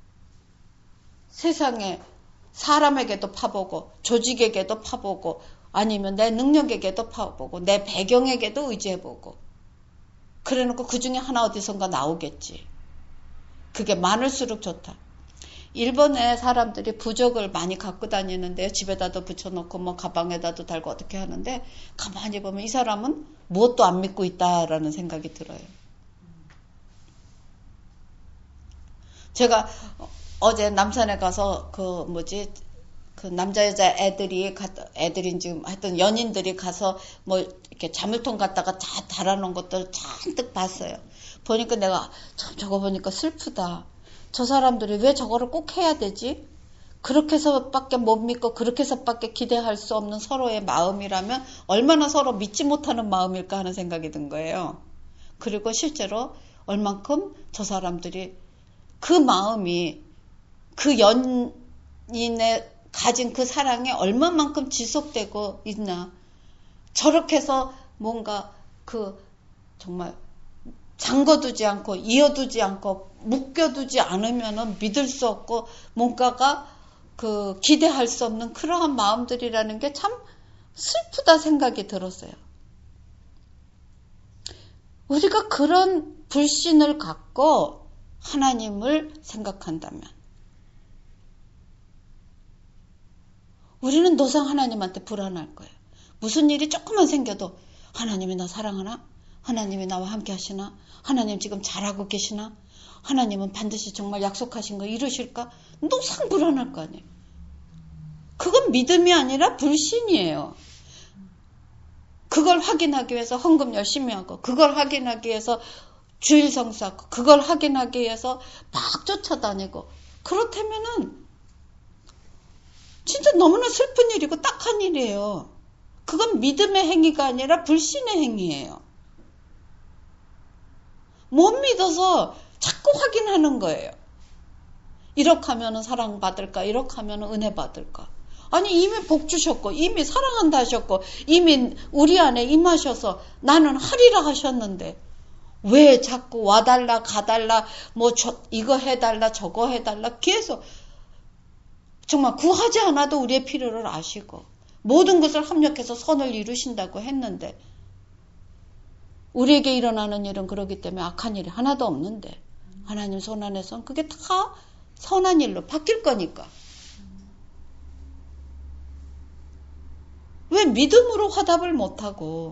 세상에 사람에게도 파보고 조직에게도 파보고 아니면 내 능력에게도 파보고 내 배경에게도 의지해보고 그래놓고 그 중에 하나 어디선가 나오겠지. 그게 많을수록 좋다. 일본에 사람들이 부적을 많이 갖고 다니는데요. 집에다도 붙여놓고 뭐 가방에다도 달고 어떻게 하는데 가만히 보면 이 사람은 무엇도 안 믿고 있다라는 생각이 들어요. 제가 어제 남산에 가서 그 남자 여자 애들인 지금 하여튼 연인들이 가서 뭐 이렇게 자물통 갖다가 다 달아놓은 것들 잔뜩 봤어요. 보니까 내가 저거 보니까 슬프다. 저 사람들이 왜 저거를 꼭 해야 되지? 그렇게 해서밖에 못 믿고 그렇게 해서밖에 기대할 수 없는 서로의 마음이라면 얼마나 서로 믿지 못하는 마음일까 하는 생각이 든 거예요. 그리고 실제로 얼만큼 저 사람들이 그 마음이 그 연인의 가진 그 사랑이 얼마만큼 지속되고 있나. 저렇게 해서 뭔가 정말 잠궈두지 않고 이어두지 않고 묶여두지 않으면은 믿을 수 없고 뭔가가 기대할 수 없는 그러한 마음들이라는 게 참 슬프다 생각이 들었어요. 우리가 그런 불신을 갖고 하나님을 생각한다면 우리는 노상 하나님한테 불안할 거예요. 무슨 일이 조금만 생겨도 하나님이 나 사랑하나? 하나님이 나와 함께 하시나? 하나님 지금 잘하고 계시나? 하나님은 반드시 정말 약속하신 거 이루실까? 노상 불안할 거 아니에요. 그건 믿음이 아니라 불신이에요. 그걸 확인하기 위해서 헌금 열심히 하고 그걸 확인하기 위해서 주일 성수하고 그걸 확인하기 위해서 막 쫓아다니고 그렇다면은 진짜 너무나 슬픈 일이고 딱한 일이에요. 그건 믿음의 행위가 아니라 불신의 행위예요. 못 믿어서 자꾸 확인하는 거예요. 이렇게 하면 사랑받을까? 이렇게 하면 은혜 받을까? 아니 이미 복 주셨고 이미 사랑한다 하셨고 이미 우리 안에 임하셔서 나는 하리라 하셨는데 왜 자꾸 와달라 가달라 뭐 이거 해달라 저거 해달라 계속 정말 구하지 않아도 우리의 필요를 아시고 모든 것을 합력해서 선을 이루신다고 했는데 우리에게 일어나는 일은 그렇기 때문에 악한 일이 하나도 없는데 하나님 손 안에선 그게 다 선한 일로 바뀔 거니까 왜 믿음으로 화답을 못하고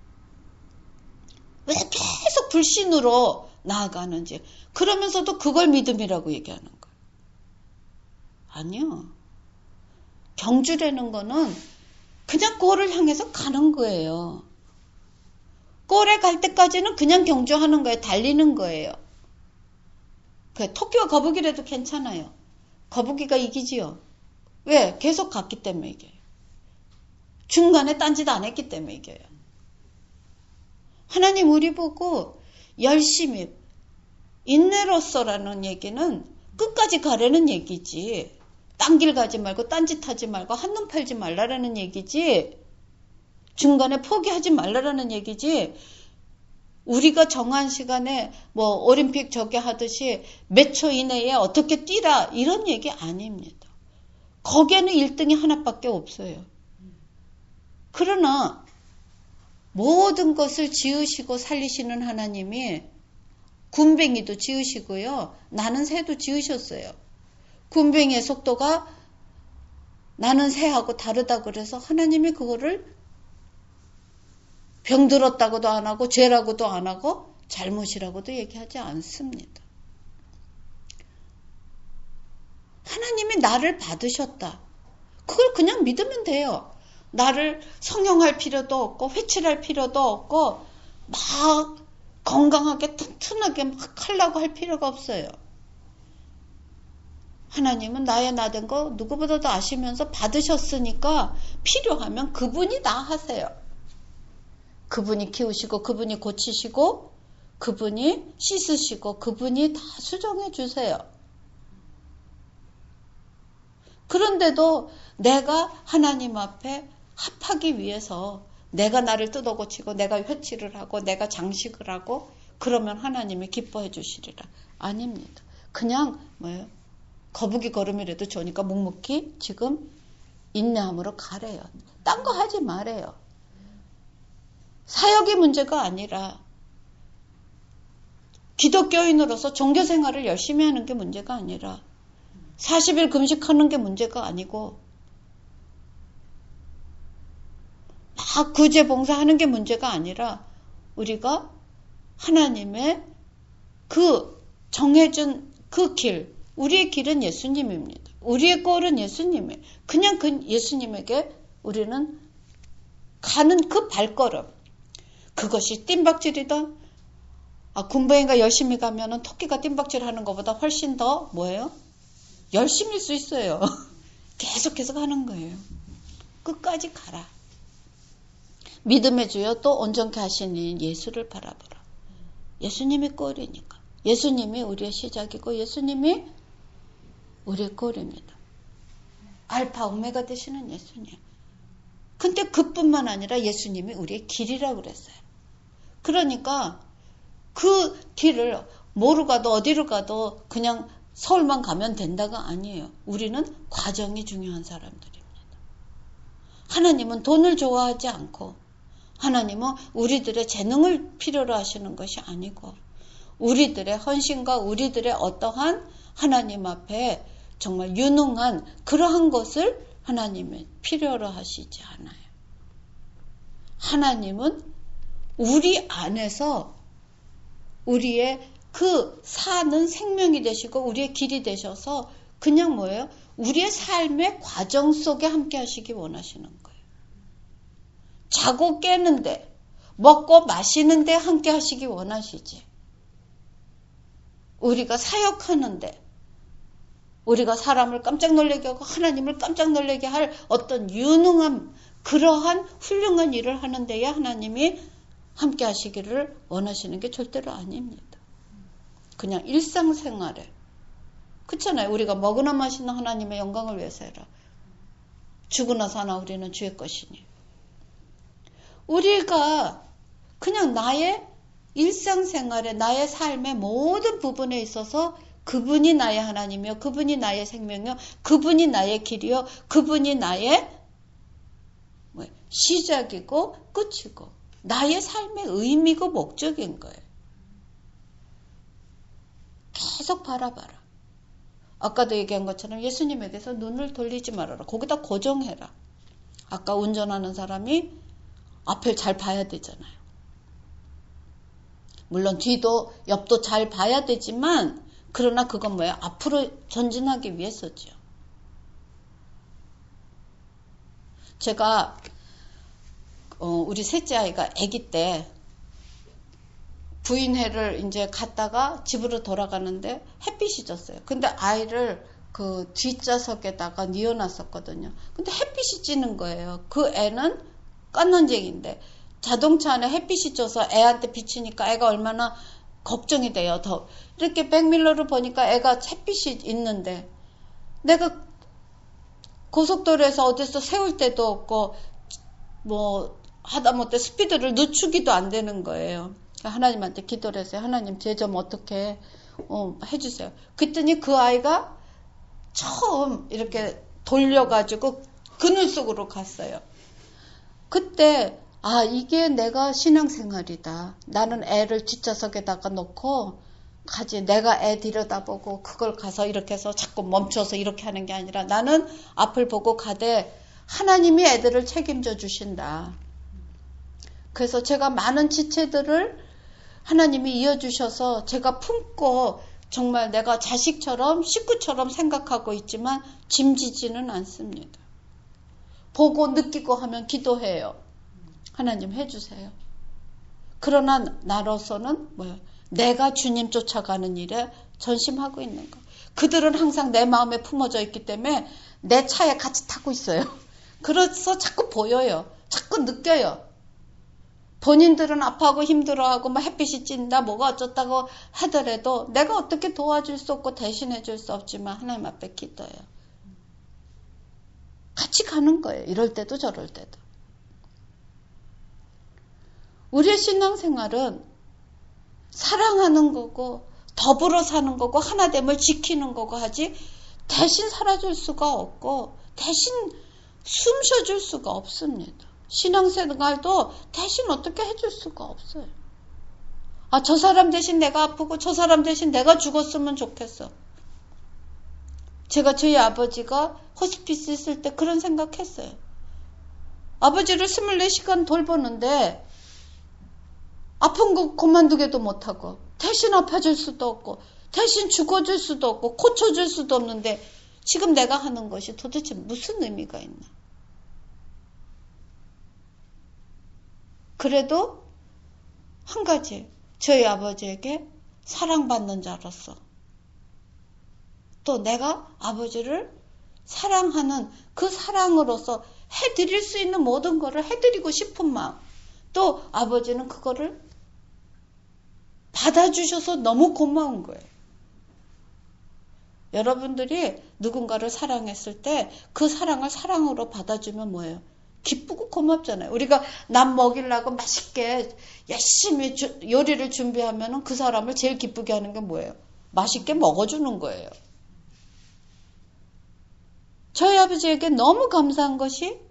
왜 계속 불신으로 나아가는지 그러면서도 그걸 믿음이라고 얘기하는 거예요. 아니요. 경주라는 거는 그냥 골을 향해서 가는 거예요. 골에 갈 때까지는 그냥 경주하는 거예요. 달리는 거예요. 토끼와 거북이라도 괜찮아요. 거북이가 이기지요. 왜? 계속 갔기 때문에 이겨요. 중간에 딴짓 안 했기 때문에 이겨요. 하나님 우리 보고 열심히 인내로서라는 얘기는 끝까지 가려는 얘기지. 딴 길 가지 말고 딴짓 하지 말고 한눈 팔지 말라라는 얘기지. 중간에 포기하지 말라라는 얘기지. 우리가 정한 시간에 뭐 올림픽 저기 하듯이 몇 초 이내에 어떻게 뛰라 이런 얘기 아닙니다. 거기에는 1등이 하나밖에 없어요. 그러나 모든 것을 지으시고 살리시는 하나님이 군뱅이도 지으시고요. 나는 새도 지으셨어요. 군뱅이의 속도가 나는 새하고 다르다 그래서 하나님이 그거를 병들었다고도 안 하고 죄라고도 안 하고 잘못이라고도 얘기하지 않습니다. 하나님이 나를 받으셨다. 그걸 그냥 믿으면 돼요. 나를 성형할 필요도 없고 회칠할 필요도 없고 막 건강하게 튼튼하게 막 하려고 할 필요가 없어요. 하나님은 나의 나된 거 누구보다도 아시면서 받으셨으니까 필요하면 그분이 다 하세요. 그분이 키우시고 그분이 고치시고 그분이 씻으시고 그분이 다 수정해 주세요. 그런데도 내가 하나님 앞에 합하기 위해서 내가 나를 뜯어고치고 내가 회치를 하고 내가 장식을 하고 그러면 하나님이 기뻐해 주시리라. 아닙니다. 그냥 뭐예요? 거북이 걸음이라도 좋으니까 묵묵히 지금 인내함으로 가래요. 딴 거 하지 말아요. 사역이 문제가 아니라 기독교인으로서 종교생활을 열심히 하는 게 문제가 아니라 40일 금식하는 게 문제가 아니고 막 구제 봉사하는 게 문제가 아니라 우리가 하나님의 그 정해준 그 길, 우리의 길은 예수님입니다. 우리의 꼴은 예수님이에요. 그냥 그 예수님에게 우리는 가는 그 발걸음, 그것이 뜀박질이다. 군부인가 열심히 가면은 토끼가 뜀박질 하는 것보다 훨씬 더 뭐예요? 열심일 수 있어요. 계속 하는 거예요. 끝까지 가라. 믿음의 주여 또 온전케 하시는 예수를 바라보라. 예수님이 꼴이니까. 예수님이 우리의 시작이고 예수님이 우리의 꼴입니다. 알파 오메가 되시는 예수님. 근데 그뿐만 아니라 예수님이 우리의 길이라고 그랬어요. 그러니까 그 길을 뭐로 가도 어디로 가도 그냥 서울만 가면 된다가 아니에요. 우리는 과정이 중요한 사람들입니다. 하나님은 돈을 좋아하지 않고 하나님은 우리들의 재능을 필요로 하시는 것이 아니고 우리들의 헌신과 우리들의 어떠한 하나님 앞에 정말 유능한 그러한 것을 하나님이 필요로 하시지 않아요. 하나님은 우리 안에서 우리의 그 사는 생명이 되시고 우리의 길이 되셔서 그냥 뭐예요? 우리의 삶의 과정 속에 함께 하시기 원하시는 거예요. 자고 깨는데 먹고 마시는데 함께 하시기 원하시지. 우리가 사역하는데 우리가 사람을 깜짝 놀라게 하고 하나님을 깜짝 놀라게 할 어떤 유능한 그러한 훌륭한 일을 하는 데에 하나님이 함께 하시기를 원하시는 게 절대로 아닙니다. 그냥 일상생활에 그렇잖아요. 우리가 먹으나 마시나 하나님의 영광을 위해서 해라. 죽으나 사나 우리는 주의 것이니. 우리가 그냥 나의 일상생활에 나의 삶의 모든 부분에 있어서 그분이 나의 하나님이요, 그분이 나의 생명이요, 그분이 나의 길이요, 그분이 나의 시작이고 끝이고 나의 삶의 의미고 목적인 거예요. 계속 바라봐라. 아까도 얘기한 것처럼 예수님에 대해서 눈을 돌리지 말아라. 거기다 고정해라. 아까 운전하는 사람이 앞을 잘 봐야 되잖아요. 물론 뒤도 옆도 잘 봐야 되지만 그러나 그건 뭐예요? 앞으로 전진하기 위해서죠. 제가 우리 셋째 아이가 아기 때 부인회를 이제 갔다가 집으로 돌아가는데 햇빛이 졌어요. 근데 아이를 그 뒷좌석에다가 뉘어놨었거든요. 근데 햇빛이 찌는 거예요. 그 애는 깐난쟁인데 자동차 안에 햇빛이 쪄서 애한테 비치니까 애가 얼마나 걱정이 돼요. 더 이렇게 백밀러를 보니까 애가 햇빛이 있는데 내가 고속도로에서 어디서 세울 데도 없고 뭐 하다못해 스피드를 늦추기도 안 되는 거예요. 하나님한테 기도를 했어요. 하나님 쟤 좀 어떻게 해주세요. 그랬더니 그 아이가 처음 이렇게 돌려가지고 그늘 속으로 갔어요. 그때 이게 내가 신앙생활이다. 나는 애를 뒷좌석에다가 놓고 가지. 내가 애 들여다보고 그걸 가서 이렇게 해서 자꾸 멈춰서 이렇게 하는 게 아니라 나는 앞을 보고 가되 하나님이 애들을 책임져 주신다. 그래서 제가 많은 지체들을 하나님이 이어주셔서 제가 품고 정말 내가 자식처럼 식구처럼 생각하고 있지만 짐지지는 않습니다. 보고 느끼고 하면 기도해요. 하나님 해주세요. 그러나 나로서는 뭐예요? 내가 주님 쫓아가는 일에 전심하고 있는 거. 그들은 항상 내 마음에 품어져 있기 때문에 내 차에 같이 타고 있어요. 그래서 자꾸 보여요. 자꾸 느껴요. 본인들은 아파하고 힘들어하고 뭐 햇빛이 찐다 뭐가 어쩌다고 하더라도 내가 어떻게 도와줄 수 없고 대신해 줄 수 없지만 하나님 앞에 기도해요. 같이 가는 거예요. 이럴 때도 저럴 때도. 우리의 신앙생활은 사랑하는 거고 더불어 사는 거고 하나됨을 지키는 거고 하지 대신 살아줄 수가 없고 대신 숨 쉬어줄 수가 없습니다. 신앙생활도 대신 어떻게 해줄 수가 없어요. 아, 저 사람 대신 내가 아프고 저 사람 대신 내가 죽었으면 좋겠어. 제가 저희 아버지가 호스피스 있을 때 그런 생각했어요. 아버지를 24시간 돌보는데 아픈 거 그만두게도 못하고 대신 아파줄 수도 없고 대신 죽어줄 수도 없고 고쳐줄 수도 없는데 지금 내가 하는 것이 도대체 무슨 의미가 있나. 그래도 한 가지 저희 아버지에게 사랑받는 자로서 또 내가 아버지를 사랑하는 그 사랑으로서 해드릴 수 있는 모든 것을 해드리고 싶은 마음 또 아버지는 그거를 받아주셔서 너무 고마운 거예요. 여러분들이 누군가를 사랑했을 때 그 사랑을 사랑으로 받아주면 뭐예요? 기쁘고 고맙잖아요. 우리가 남 먹이려고 맛있게 열심히 요리를 준비하면 그 사람을 제일 기쁘게 하는 게 뭐예요? 맛있게 먹어주는 거예요. 저희 아버지에게 너무 감사한 것이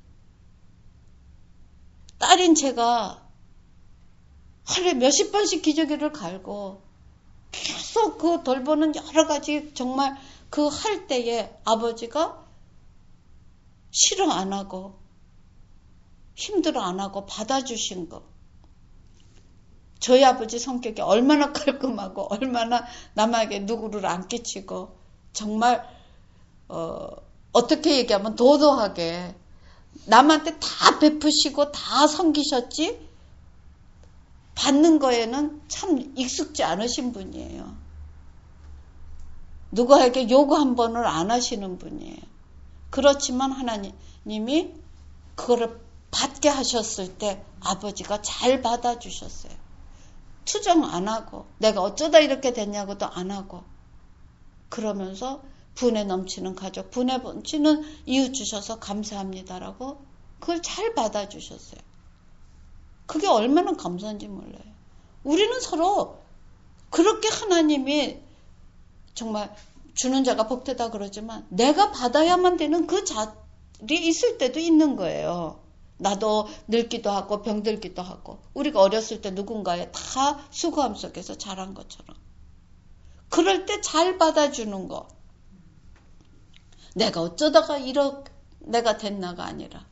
딸인 제가 하루에 몇십 번씩 기저귀를 갈고 계속 그 돌보는 여러 가지 정말 그 할 때에 아버지가 싫어 안 하고 힘들어 안 하고 받아주신 거. 저희 아버지 성격이 얼마나 깔끔하고 얼마나 남에게 누구를 안 끼치고 정말 어떻게 얘기하면 도도하게 남한테 다 베푸시고 다 섬기셨지 받는 거에는 참 익숙지 않으신 분이에요. 누구에게 요구 한 번을 안 하시는 분이에요. 그렇지만 하나님이 그거를 받게 하셨을 때 아버지가 잘 받아주셨어요. 투정 안 하고 내가 어쩌다 이렇게 됐냐고도 안 하고 그러면서 분에 넘치는 가족, 분에 넘치는 이웃 주셔서 감사합니다라고 그걸 잘 받아주셨어요. 그게 얼마나 감사한지 몰라요. 우리는 서로 그렇게 하나님이 정말 주는 자가 복되다 그러지만 내가 받아야만 되는 그 자리에 있을 때도 있는 거예요. 나도 늙기도 하고 병들기도 하고 우리가 어렸을 때 누군가의 다 수고함 속에서 자란 것처럼 그럴 때 잘 받아주는 거. 내가 어쩌다가 이렇게 내가 됐나가 아니라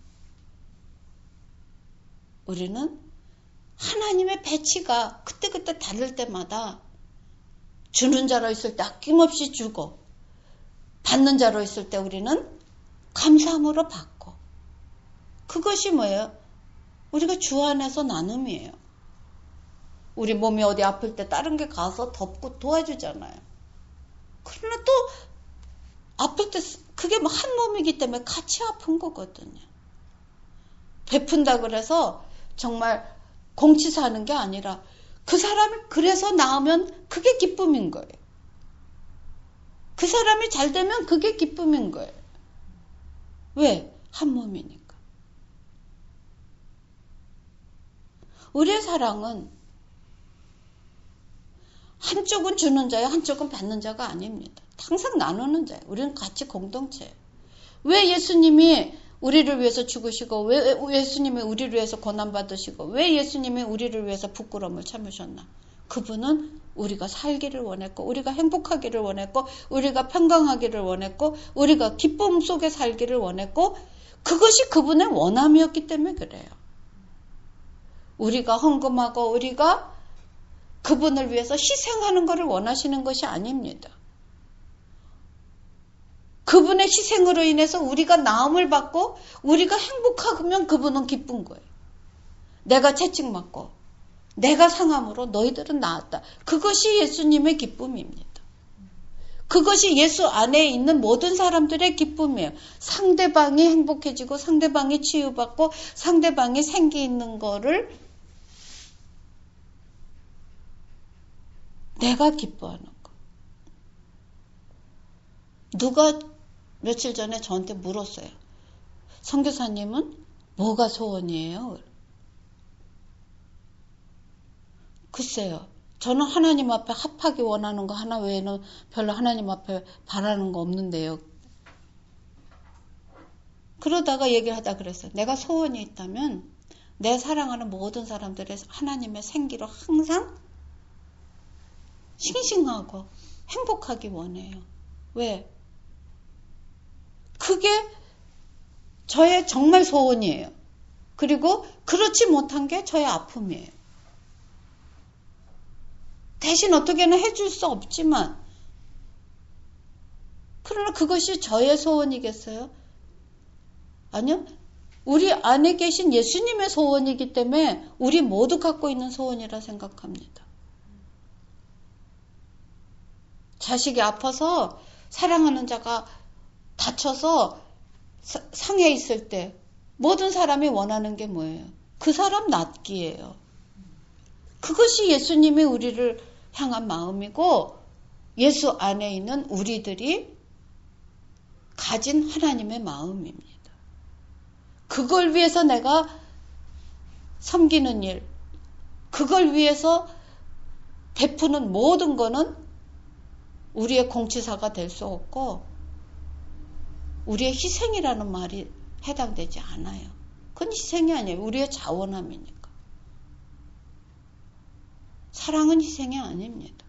우리는 하나님의 배치가 그때그때 다를 때마다 주는 자로 있을 때 아낌없이 주고 받는 자로 있을 때 우리는 감사함으로 받고 그것이 뭐예요? 우리가 주 안에서 나눔이에요. 우리 몸이 어디 아플 때 다른 게 가서 덮고 도와주잖아요. 그러나 또 아플 때 그게 한 몸이기 때문에 같이 아픈 거거든요. 베푼다 그래서 정말 공치사하는 게 아니라 그 사람이 그래서 나으면 그게 기쁨인 거예요. 그 사람이 잘 되면 그게 기쁨인 거예요. 왜? 한 몸이니까. 우리의 사랑은 한쪽은 주는 자예요. 한쪽은 받는 자가 아닙니다. 항상 나누는 자예요. 우리는 같이 공동체예요. 왜 예수님이 우리를 위해서 죽으시고 왜 예수님이 우리를 위해서 고난받으시고 왜 예수님이 우리를 위해서 부끄러움을 참으셨나? 그분은 우리가 살기를 원했고 우리가 행복하기를 원했고 우리가 평강하기를 원했고 우리가 기쁨 속에 살기를 원했고 그것이 그분의 원함이었기 때문에 그래요. 우리가 헌금하고 우리가 그분을 위해서 희생하는 것을 원하시는 것이 아닙니다. 그분의 희생으로 인해서 우리가 나음을 받고 우리가 행복하면 그분은 기쁜 거예요. 내가 채찍맞고 내가 상함으로 너희들은 나았다. 그것이 예수님의 기쁨입니다. 그것이 예수 안에 있는 모든 사람들의 기쁨이에요. 상대방이 행복해지고 상대방이 치유받고 상대방이 생기 있는 거를 내가 기뻐하는 거. 누가 며칠 전에 저한테 물었어요. 선교사님은 뭐가 소원이에요? 글쎄요. 저는 하나님 앞에 합하기 원하는 거 하나 외에는 별로 하나님 앞에 바라는 거 없는데요. 그러다가 얘기를 하다 그랬어요. 내가 소원이 있다면 내 사랑하는 모든 사람들의 하나님의 생기로 항상 싱싱하고 행복하기 원해요. 왜? 그게 저의 정말 소원이에요. 그리고 그렇지 못한 게 저의 아픔이에요. 대신 어떻게는 해줄 수 없지만 그러나 그것이 저의 소원이겠어요? 아니요. 우리 안에 계신 예수님의 소원이기 때문에 우리 모두 갖고 있는 소원이라 생각합니다. 자식이 아파서 사랑하는 자가 다쳐서 상해 있을 때 모든 사람이 원하는 게 뭐예요? 그 사람 낫기예요. 그것이 예수님이 우리를 향한 마음이고 예수 안에 있는 우리들이 가진 하나님의 마음입니다. 그걸 위해서 내가 섬기는 일, 그걸 위해서 베푸는 모든 거는 우리의 공치사가 될 수 없고 우리의 희생이라는 말이 해당되지 않아요. 그건 희생이 아니에요. 우리의 자원함이니까. 사랑은 희생이 아닙니다.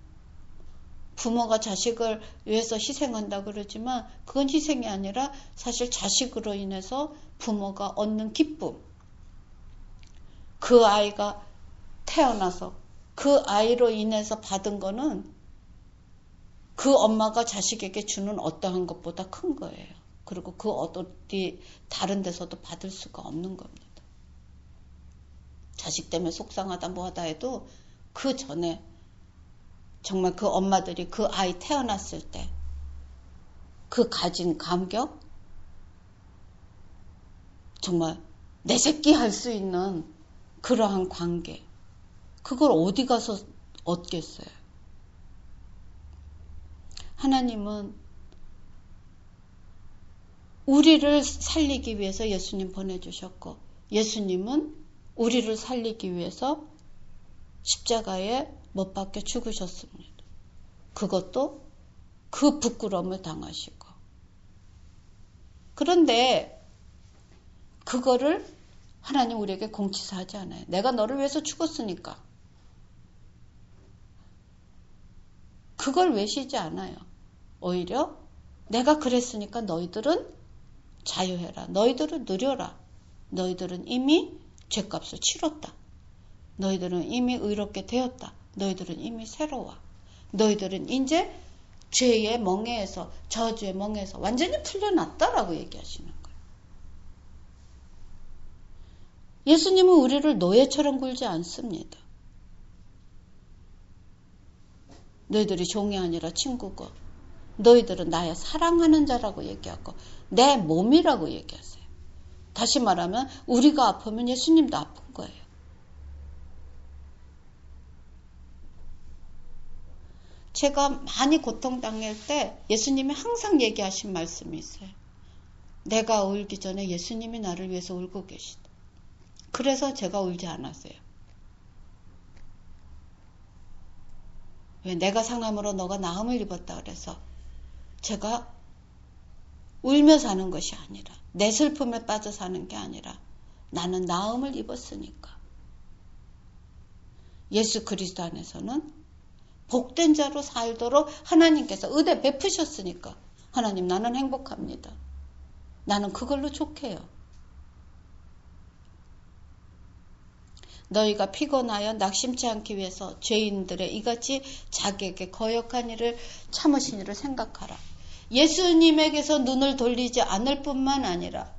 부모가 자식을 위해서 희생한다 그러지만 그건 희생이 아니라 사실 자식으로 인해서 부모가 얻는 기쁨. 그 아이가 태어나서 그 아이로 인해서 받은 거는 그 엄마가 자식에게 주는 어떠한 것보다 큰 거예요. 그리고 그 어디 다른 데서도 받을 수가 없는 겁니다. 자식 때문에 속상하다 뭐하다 해도 그 전에 정말 그 엄마들이 그 아이 태어났을 때 그 가진 감격, 정말 내 새끼 할 수 있는 그러한 관계, 그걸 어디 가서 얻겠어요? 하나님은 우리를 살리기 위해서 예수님 보내주셨고 예수님은 우리를 살리기 위해서 십자가에 못 박혀 죽으셨습니다. 그것도 그 부끄러움을 당하시고. 그런데 그거를 하나님 우리에게 공치사하지 않아요. 내가 너를 위해서 죽었으니까. 그걸 외시지 않아요. 오히려 내가 그랬으니까 너희들은 자유해라. 너희들은 누려라. 너희들은 이미 죄값을 치렀다. 너희들은 이미 의롭게 되었다. 너희들은 이미 새로워. 너희들은 이제 죄의 멍에에서 저주의 멍에에서 완전히 풀려났다라고 얘기하시는 거예요. 예수님은 우리를 노예처럼 굴지 않습니다. 너희들이 종이 아니라 친구고 너희들은 나의 사랑하는 자라고 얘기하고 내 몸이라고 얘기하세요. 다시 말하면 우리가 아프면 예수님도 아픈 거예요. 제가 많이 고통당할 때 예수님이 항상 얘기하신 말씀이 있어요. 내가 울기 전에 예수님이 나를 위해서 울고 계시다. 그래서 제가 울지 않았어요. 왜? 내가 상함으로 너가 나음을 입었다 그래서 제가 울며 사는 것이 아니라 내 슬픔에 빠져 사는 게 아니라 나는 나음을 입었으니까. 예수 그리스도 안에서는 복된 자로 살도록 하나님께서 은혜 베푸셨으니까 하나님 나는 행복합니다. 나는 그걸로 족해요. 너희가 피곤하여 낙심치 않기 위해서 죄인들의 이같이 자기에게 거역한 일을 참으신 일을 생각하라. 예수님에게서 눈을 돌리지 않을 뿐만 아니라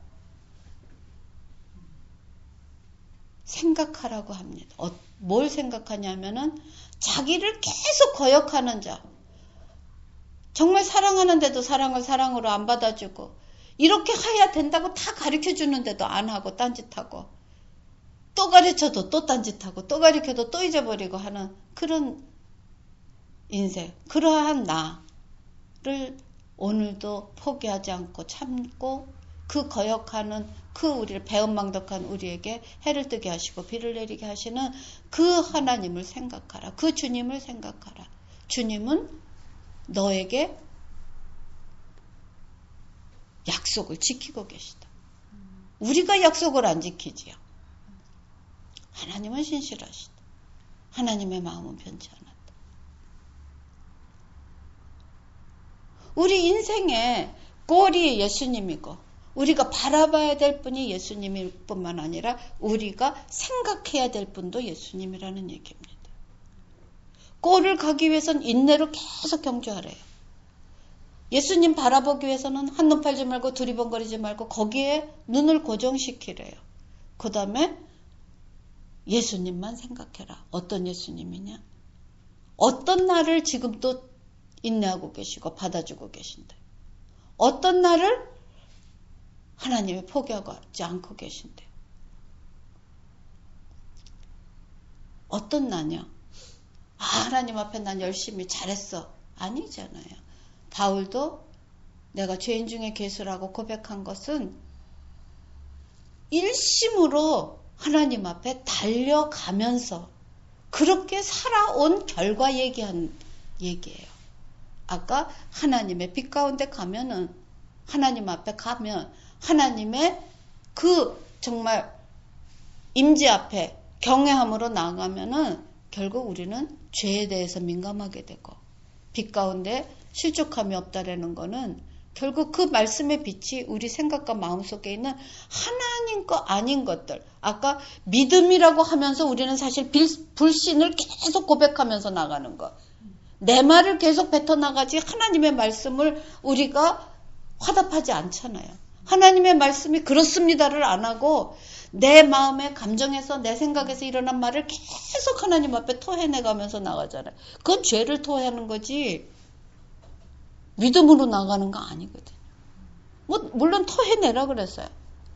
생각하라고 합니다. 뭘 생각하냐면은 자기를 계속 거역하는 자, 정말 사랑하는데도 사랑을 사랑으로 안 받아주고, 이렇게 해야 된다고 다 가르쳐주는데도 안 하고 딴짓하고, 또 가르쳐도 또 딴짓하고, 또 가르쳐도 또 잊어버리고 하는 그런 인생, 그러한 나를 오늘도 포기하지 않고 참고, 그 거역하는 그 우리를 배은망덕한 우리에게 해를 뜨게 하시고 비를 내리게 하시는 그 하나님을 생각하라. 그 주님을 생각하라. 주님은 너에게 약속을 지키고 계시다. 우리가 약속을 안 지키지요. 하나님은 신실하시다. 하나님의 마음은 변치 않았다. 우리 인생의 꼴이 예수님이고 우리가 바라봐야 될 분이 예수님일 뿐만 아니라 우리가 생각해야 될 분도 예수님이라는 얘기입니다. 꼴을 가기 위해서는 인내로 계속 경주하래요. 예수님 바라보기 위해서는 한눈 팔지 말고 두리번거리지 말고 거기에 눈을 고정시키래요. 그 다음에 예수님만 생각해라. 어떤 예수님이냐? 어떤 나를 지금도 인내하고 계시고 받아주고 계신데 어떤 나를 하나님이 포기하지 않고 계신데 어떤 나냐? 하나님 앞에 난 열심히 잘했어. 아니잖아요. 바울도 내가 죄인 중에 괴수라고 고백한 것은 일심으로 하나님 앞에 달려가면서 그렇게 살아온 결과 얘기한 얘기예요. 아까 하나님의 빛 가운데 가면은 하나님 앞에 가면 하나님의 그 정말 임재 앞에 경외함으로 나아가면은 결국 우리는 죄에 대해서 민감하게 되고 빛 가운데 실족함이 없다라는 거는 결국 그 말씀의 빛이 우리 생각과 마음속에 있는 하나님 거 아닌 것들 아까 믿음이라고 하면서 우리는 사실 불신을 계속 고백하면서 나가는 거 내 말을 계속 뱉어나가지 하나님의 말씀을 우리가 화답하지 않잖아요. 하나님의 말씀이 그렇습니다를 안 하고 내 마음의 감정에서 내 생각에서 일어난 말을 계속 하나님 앞에 토해내가면서 나가잖아요. 그건 죄를 토해하는 거지 믿음으로 나가는 거 아니거든요. 물론 토해내라 그랬어요.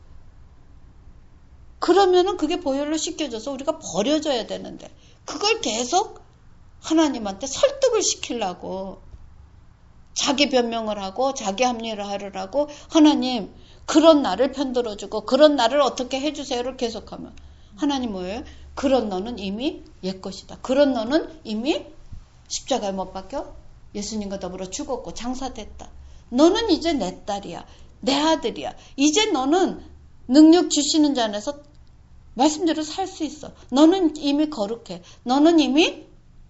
그러면은 그게 보혈로 씻겨져서 우리가 버려져야 되는데 그걸 계속 하나님한테 설득을 시키려고 자기 변명을 하고 자기 합리를 하려고 하나님 그런 나를 편들어주고 그런 나를 어떻게 해주세요를 계속하면 하나님 뭐예요? 그런 너는 이미 옛 것이다. 그런 너는 이미 십자가에 못 박혀 예수님과 더불어 죽었고 장사됐다. 너는 이제 내 딸이야. 내 아들이야. 이제 너는 능력 주시는 자 안에서 말씀대로 살 수 있어. 너는 이미 거룩해. 너는 이미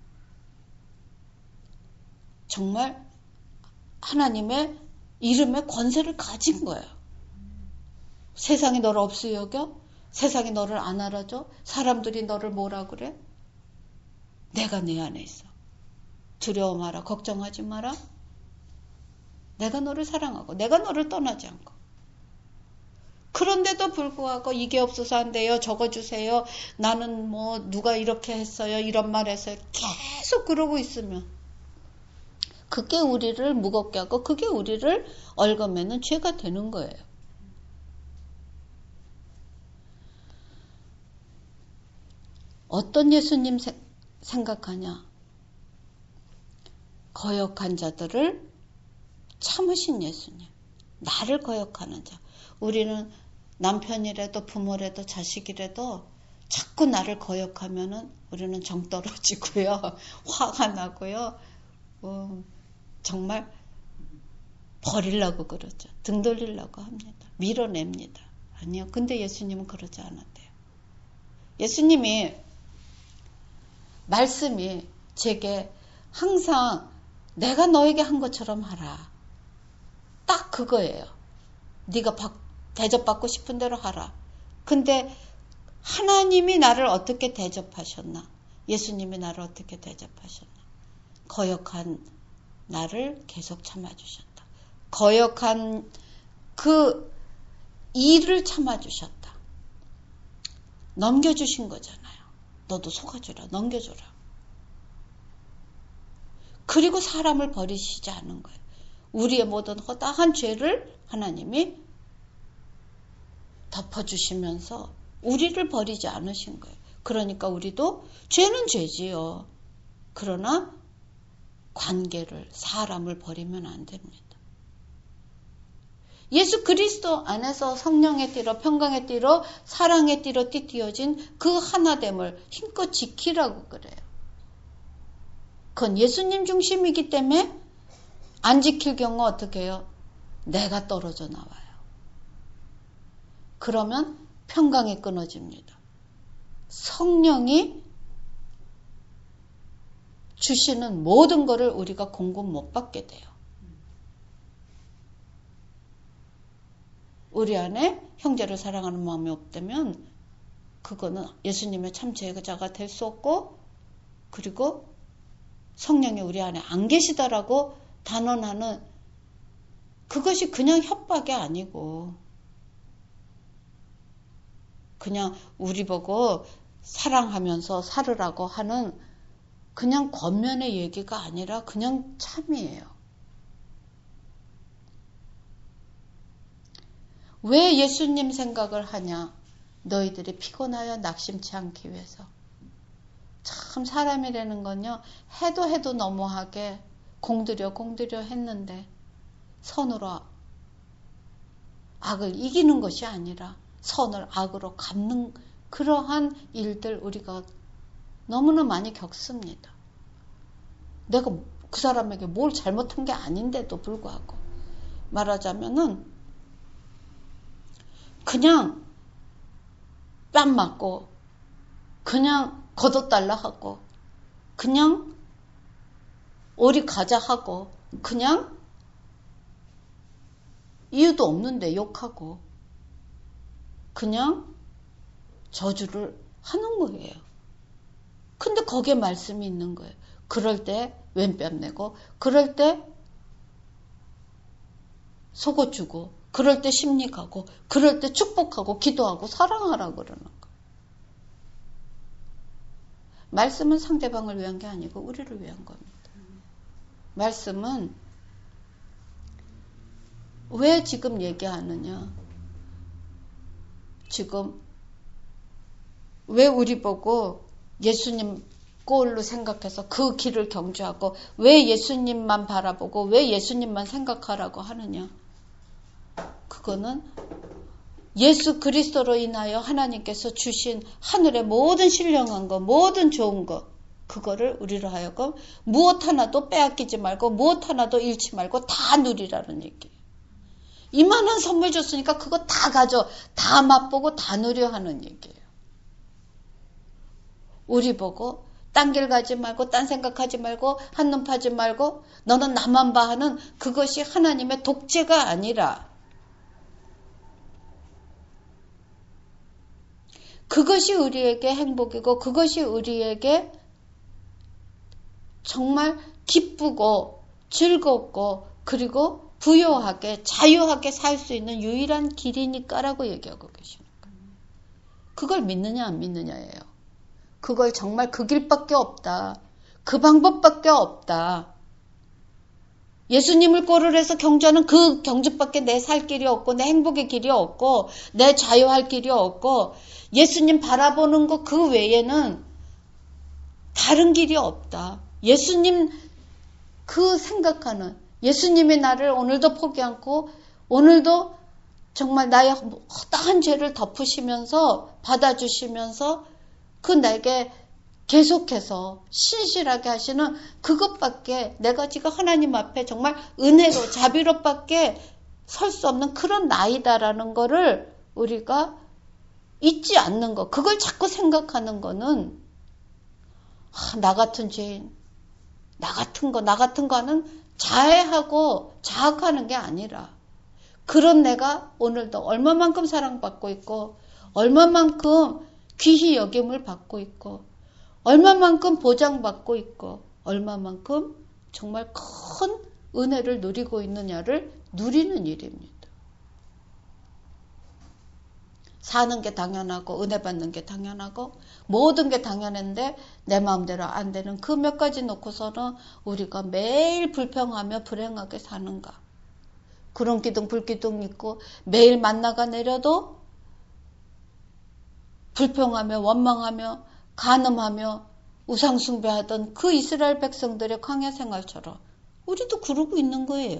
정말 하나님의 이름의 권세를 가진 거예요. 세상이 너를 없이 여겨? 세상이 너를 안 알아줘? 사람들이 너를 뭐라 그래? 내가 내 안에 있어. 두려워 마라. 걱정하지 마라. 내가 너를 사랑하고 내가 너를 떠나지 않고 그런데도 불구하고 이게 없어서 안 돼요. 적어주세요. 나는 뭐 누가 이렇게 했어요. 이런 말 했어요. 계속 그러고 있으면 그게 우리를 무겁게 하고 그게 우리를 얽어매는 죄가 되는 거예요. 어떤 예수님 생각하냐? 거역한 자들을 참으신 예수님. 나를 거역하는 자. 우리는 남편이라도 부모라도 자식이라도 자꾸 나를 거역하면은 우리는 정 떨어지고요. 화가 나고요. 정말 버리려고 그러죠. 등 돌리려고 합니다. 밀어냅니다. 아니요. 근데 예수님은 그러지 않았대요. 예수님이 말씀이 제게 항상 내가 너에게 한 것처럼 하라. 딱 그거예요. 네가 대접받고 싶은 대로 하라. 근데 하나님이 나를 어떻게 대접하셨나? 예수님이 나를 어떻게 대접하셨나? 거역한 나를 계속 참아주셨다. 거역한 그 일을 참아주셨다. 넘겨주신 거잖아요. 너도 속아주라. 넘겨줘라. 그리고 사람을 버리시지 않은 거예요. 우리의 모든 허다한 죄를 하나님이 덮어주시면서 우리를 버리지 않으신 거예요. 그러니까 우리도 죄는 죄지요. 그러나 관계를, 사람을 버리면 안 됩니다. 예수 그리스도 안에서 성령의 띠로, 평강의 띠로, 사랑의 띠로 띠띠어진 그 하나됨을 힘껏 지키라고 그래요. 그건 예수님 중심이기 때문에 안 지킬 경우 어떻게 해요? 내가 떨어져 나와요. 그러면 평강이 끊어집니다. 성령이 주시는 모든 것을 우리가 공급 못 받게 돼요. 우리 안에 형제를 사랑하는 마음이 없다면 그거는 예수님의 참 제자가 될 수 없고, 그리고 성령이 우리 안에 안 계시다라고 단언하는 그것이 그냥 협박이 아니고, 그냥 우리 보고 사랑하면서 살으라고 하는 그냥 겉면의 얘기가 아니라 그냥 참이에요. 왜 예수님 생각을 하냐? 너희들이 피곤하여 낙심치 않기 위해서. 참 사람이라는 건요, 해도 너무하게 공들여 했는데 선으로 악을 이기는 것이 아니라 선을 악으로 갚는 그러한 일들 우리가 너무나 많이 겪습니다. 내가 그 사람에게 뭘 잘못한 게 아닌데도 불구하고 말하자면은 그냥 뺨 맞고 그냥 걷어달라 하고 그냥 오리 가자 하고 그냥 이유도 없는데 욕하고 그냥 저주를 하는 거예요. 근데 거기에 말씀이 있는 거예요. 그럴 때 왼뺨 내고, 그럴 때 속어 주고, 그럴 때 심리 가고, 그럴 때 축복하고, 기도하고, 사랑하라고 그러는 거예요. 말씀은 상대방을 위한 게 아니고 우리를 위한 겁니다. 말씀은 왜 지금 얘기하느냐? 지금 왜 우리 보고 예수님 꼴로 생각해서 그 길을 경주하고 왜 예수님만 바라보고 왜 예수님만 생각하라고 하느냐? 그거는 예수 그리스도로 인하여 하나님께서 주신 하늘의 모든 신령한 것, 모든 좋은 것, 그거를 우리로 하여금 무엇 하나도 빼앗기지 말고 무엇 하나도 잃지 말고 다 누리라는 얘기예요. 이만한 선물 줬으니까 그거 다 가져, 다 맛보고 다 누려 하는 얘기예요. 우리 보고 딴 길 가지 말고 딴 생각하지 말고 한눈 파지 말고 너는 나만 봐 하는 그것이 하나님의 독재가 아니라 그것이 우리에게 행복이고 그것이 우리에게 정말 기쁘고 즐겁고 그리고 부요하게 자유하게 살 수 있는 유일한 길이니까라고 얘기하고 계시는 거예요. 그걸 믿느냐 안 믿느냐예요. 그걸 정말 그 길밖에 없다. 그 방법밖에 없다. 예수님을 꼴을 해서 경주하는 그 경주밖에 내 살 길이 없고 내 행복의 길이 없고 내 자유할 길이 없고 예수님 바라보는 것 그 외에는 다른 길이 없다. 예수님 그 생각하는 예수님이 나를 오늘도 포기 않고 오늘도 정말 나의 허다한 죄를 덮으시면서 받아주시면서 그 내게 계속해서 신실하게 하시는 그것밖에 내가 지금 하나님 앞에 정말 은혜로 자비롭밖에 설 수 없는 그런 나이다라는 거를 우리가 잊지 않는 거. 그걸 자꾸 생각하는 거는 나 같은 죄인, 나 같은 거 하는 자해하고 자학하는 게 아니라 그런 내가 오늘도 얼마만큼 사랑받고 있고 얼마만큼 귀히 여김을 받고 있고 얼마만큼 보장받고 있고 얼마만큼 정말 큰 은혜를 누리고 있느냐를 누리는 일입니다. 사는 게 당연하고 은혜 받는 게 당연하고 모든 게 당연한데 내 마음대로 안 되는 그 몇 가지 놓고서는 우리가 매일 불평하며 불행하게 사는가. 구름기둥 불기둥 있고 매일 만나가 내려도 불평하며 원망하며 간음하며 우상숭배하던 그 이스라엘 백성들의 광야 생활처럼 우리도 그러고 있는 거예요.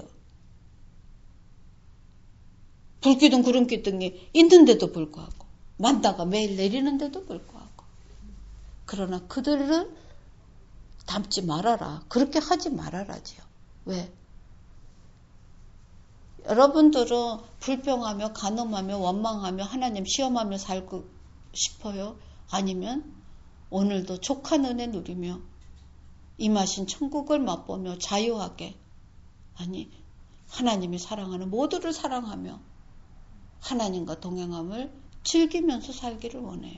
불기둥 구름기둥이 있는데도 불구하고 만나가 매일 내리는데도 불구하고 그러나 그들을 닮지 말아라. 그렇게 하지 말아라지요. 왜? 여러분들은 불평하며 간음하며 원망하며 하나님 시험하며 살고 싶어요? 아니면 오늘도 족한 은혜 누리며 임하신 천국을 맛보며 자유하게 아니 하나님이 사랑하는 모두를 사랑하며 하나님과 동행함을 즐기면서 살기를 원해요.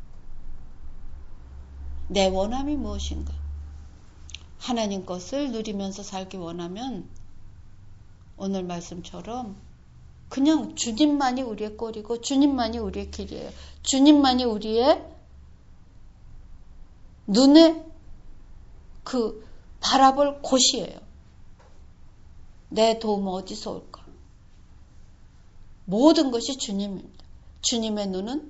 내 원함이 무엇인가? 하나님 것을 누리면서 살기 원하면 오늘 말씀처럼 그냥 주님만이 우리의 꼴이고 주님만이 우리의 길이에요. 주님만이 우리의 눈에 그 바라볼 곳이에요. 내 도움 어디서 올까? 모든 것이 주님입니다. 주님의 눈은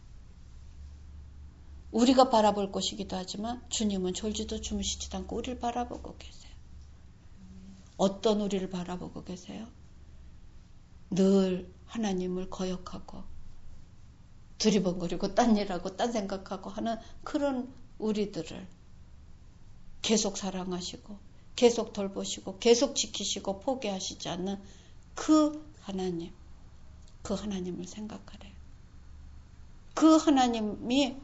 우리가 바라볼 곳이기도 하지만 주님은 졸지도 주무시지도 않고 우리를 바라보고 계세요. 어떤 우리를 바라보고 계세요? 늘 하나님을 거역하고 두리번거리고 딴 일하고 딴 생각하고 하는 그런 우리들을 계속 사랑하시고 계속 돌보시고 계속 지키시고 포기하시지 않는 그 하나님, 그 하나님을 생각하래요. 그 하나님이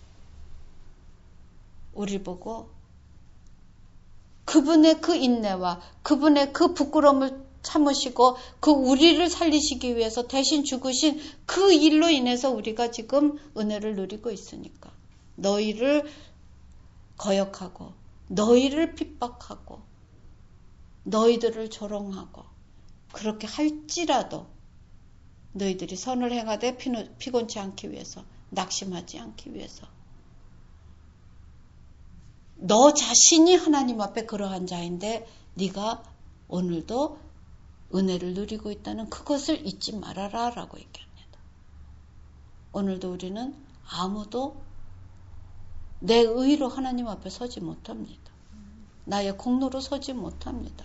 우리 보고 그분의 그 인내와 그분의 그 부끄러움을 참으시고 그 우리를 살리시기 위해서 대신 죽으신 그 일로 인해서 우리가 지금 은혜를 누리고 있으니까 너희를 거역하고 너희를 핍박하고 너희들을 조롱하고 그렇게 할지라도 너희들이 선을 행하되 피곤치 않기 위해서 낙심하지 않기 위해서 너 자신이 하나님 앞에 그러한 자인데 네가 오늘도 은혜를 누리고 있다는 그것을 잊지 말아라 라고 얘기합니다. 오늘도 우리는 아무도 내 의로 하나님 앞에 서지 못합니다. 나의 공로로 서지 못합니다.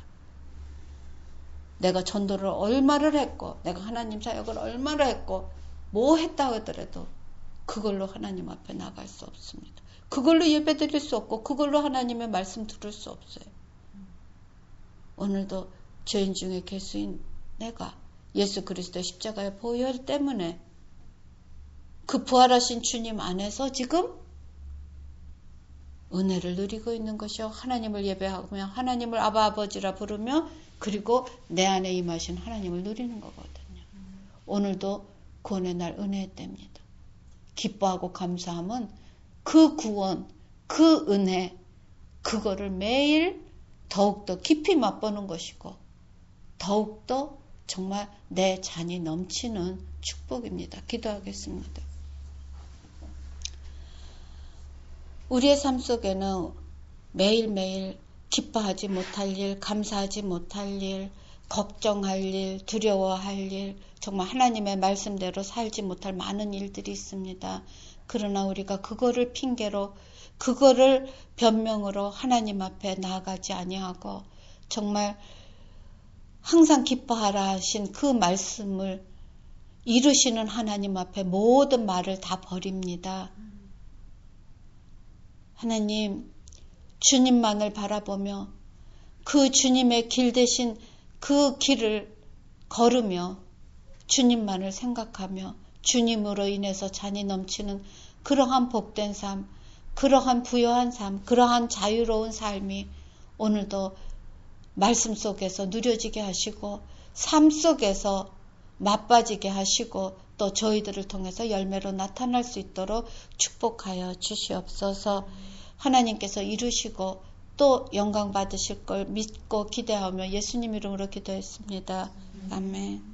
내가 전도를 얼마를 했고 내가 하나님 사역을 얼마를 했고 뭐 했다 하더라도 그걸로 하나님 앞에 나갈 수 없습니다. 그걸로 예배 드릴 수 없고 그걸로 하나님의 말씀 들을 수 없어요. 오늘도 죄인 중에 괴수인 내가 예수 그리스도의 십자가의 보혈 때문에 그 부활하신 주님 안에서 지금 은혜를 누리고 있는 것이요. 하나님을 예배하며 하나님을 아바 아버지라 부르며 그리고 내 안에 임하신 하나님을 누리는 거거든요. 오늘도 구원의 날 은혜의 때입니다. 기뻐하고 감사함은 그 구원, 그 은혜, 그거를 매일 더욱더 깊이 맛보는 것이고 더욱더 정말 내 잔이 넘치는 축복입니다. 기도하겠습니다. 우리의 삶 속에는 매일매일 기뻐하지 못할 일, 감사하지 못할 일, 걱정할 일, 두려워할 일, 정말 하나님의 말씀대로 살지 못할 많은 일들이 있습니다. 그러나 우리가 그거를 핑계로, 그거를 변명으로 하나님 앞에 나아가지 아니하고 정말 항상 기뻐하라 하신 그 말씀을 이루시는 하나님 앞에 모든 말을 다 버립니다. 하나님, 주님만을 바라보며 그 주님의 길 대신 그 길을 걸으며 주님만을 생각하며 주님으로 인해서 잔이 넘치는 그러한 복된 삶, 그러한 부요한 삶, 그러한 자유로운 삶이 오늘도 말씀 속에서 누려지게 하시고 삶 속에서 맛빠지게 하시고 또 저희들을 통해서 열매로 나타날 수 있도록 축복하여 주시옵소서. 하나님께서 이루시고 또 영광 받으실 걸 믿고 기대하며 예수님 이름으로 기도했습니다. 아멘.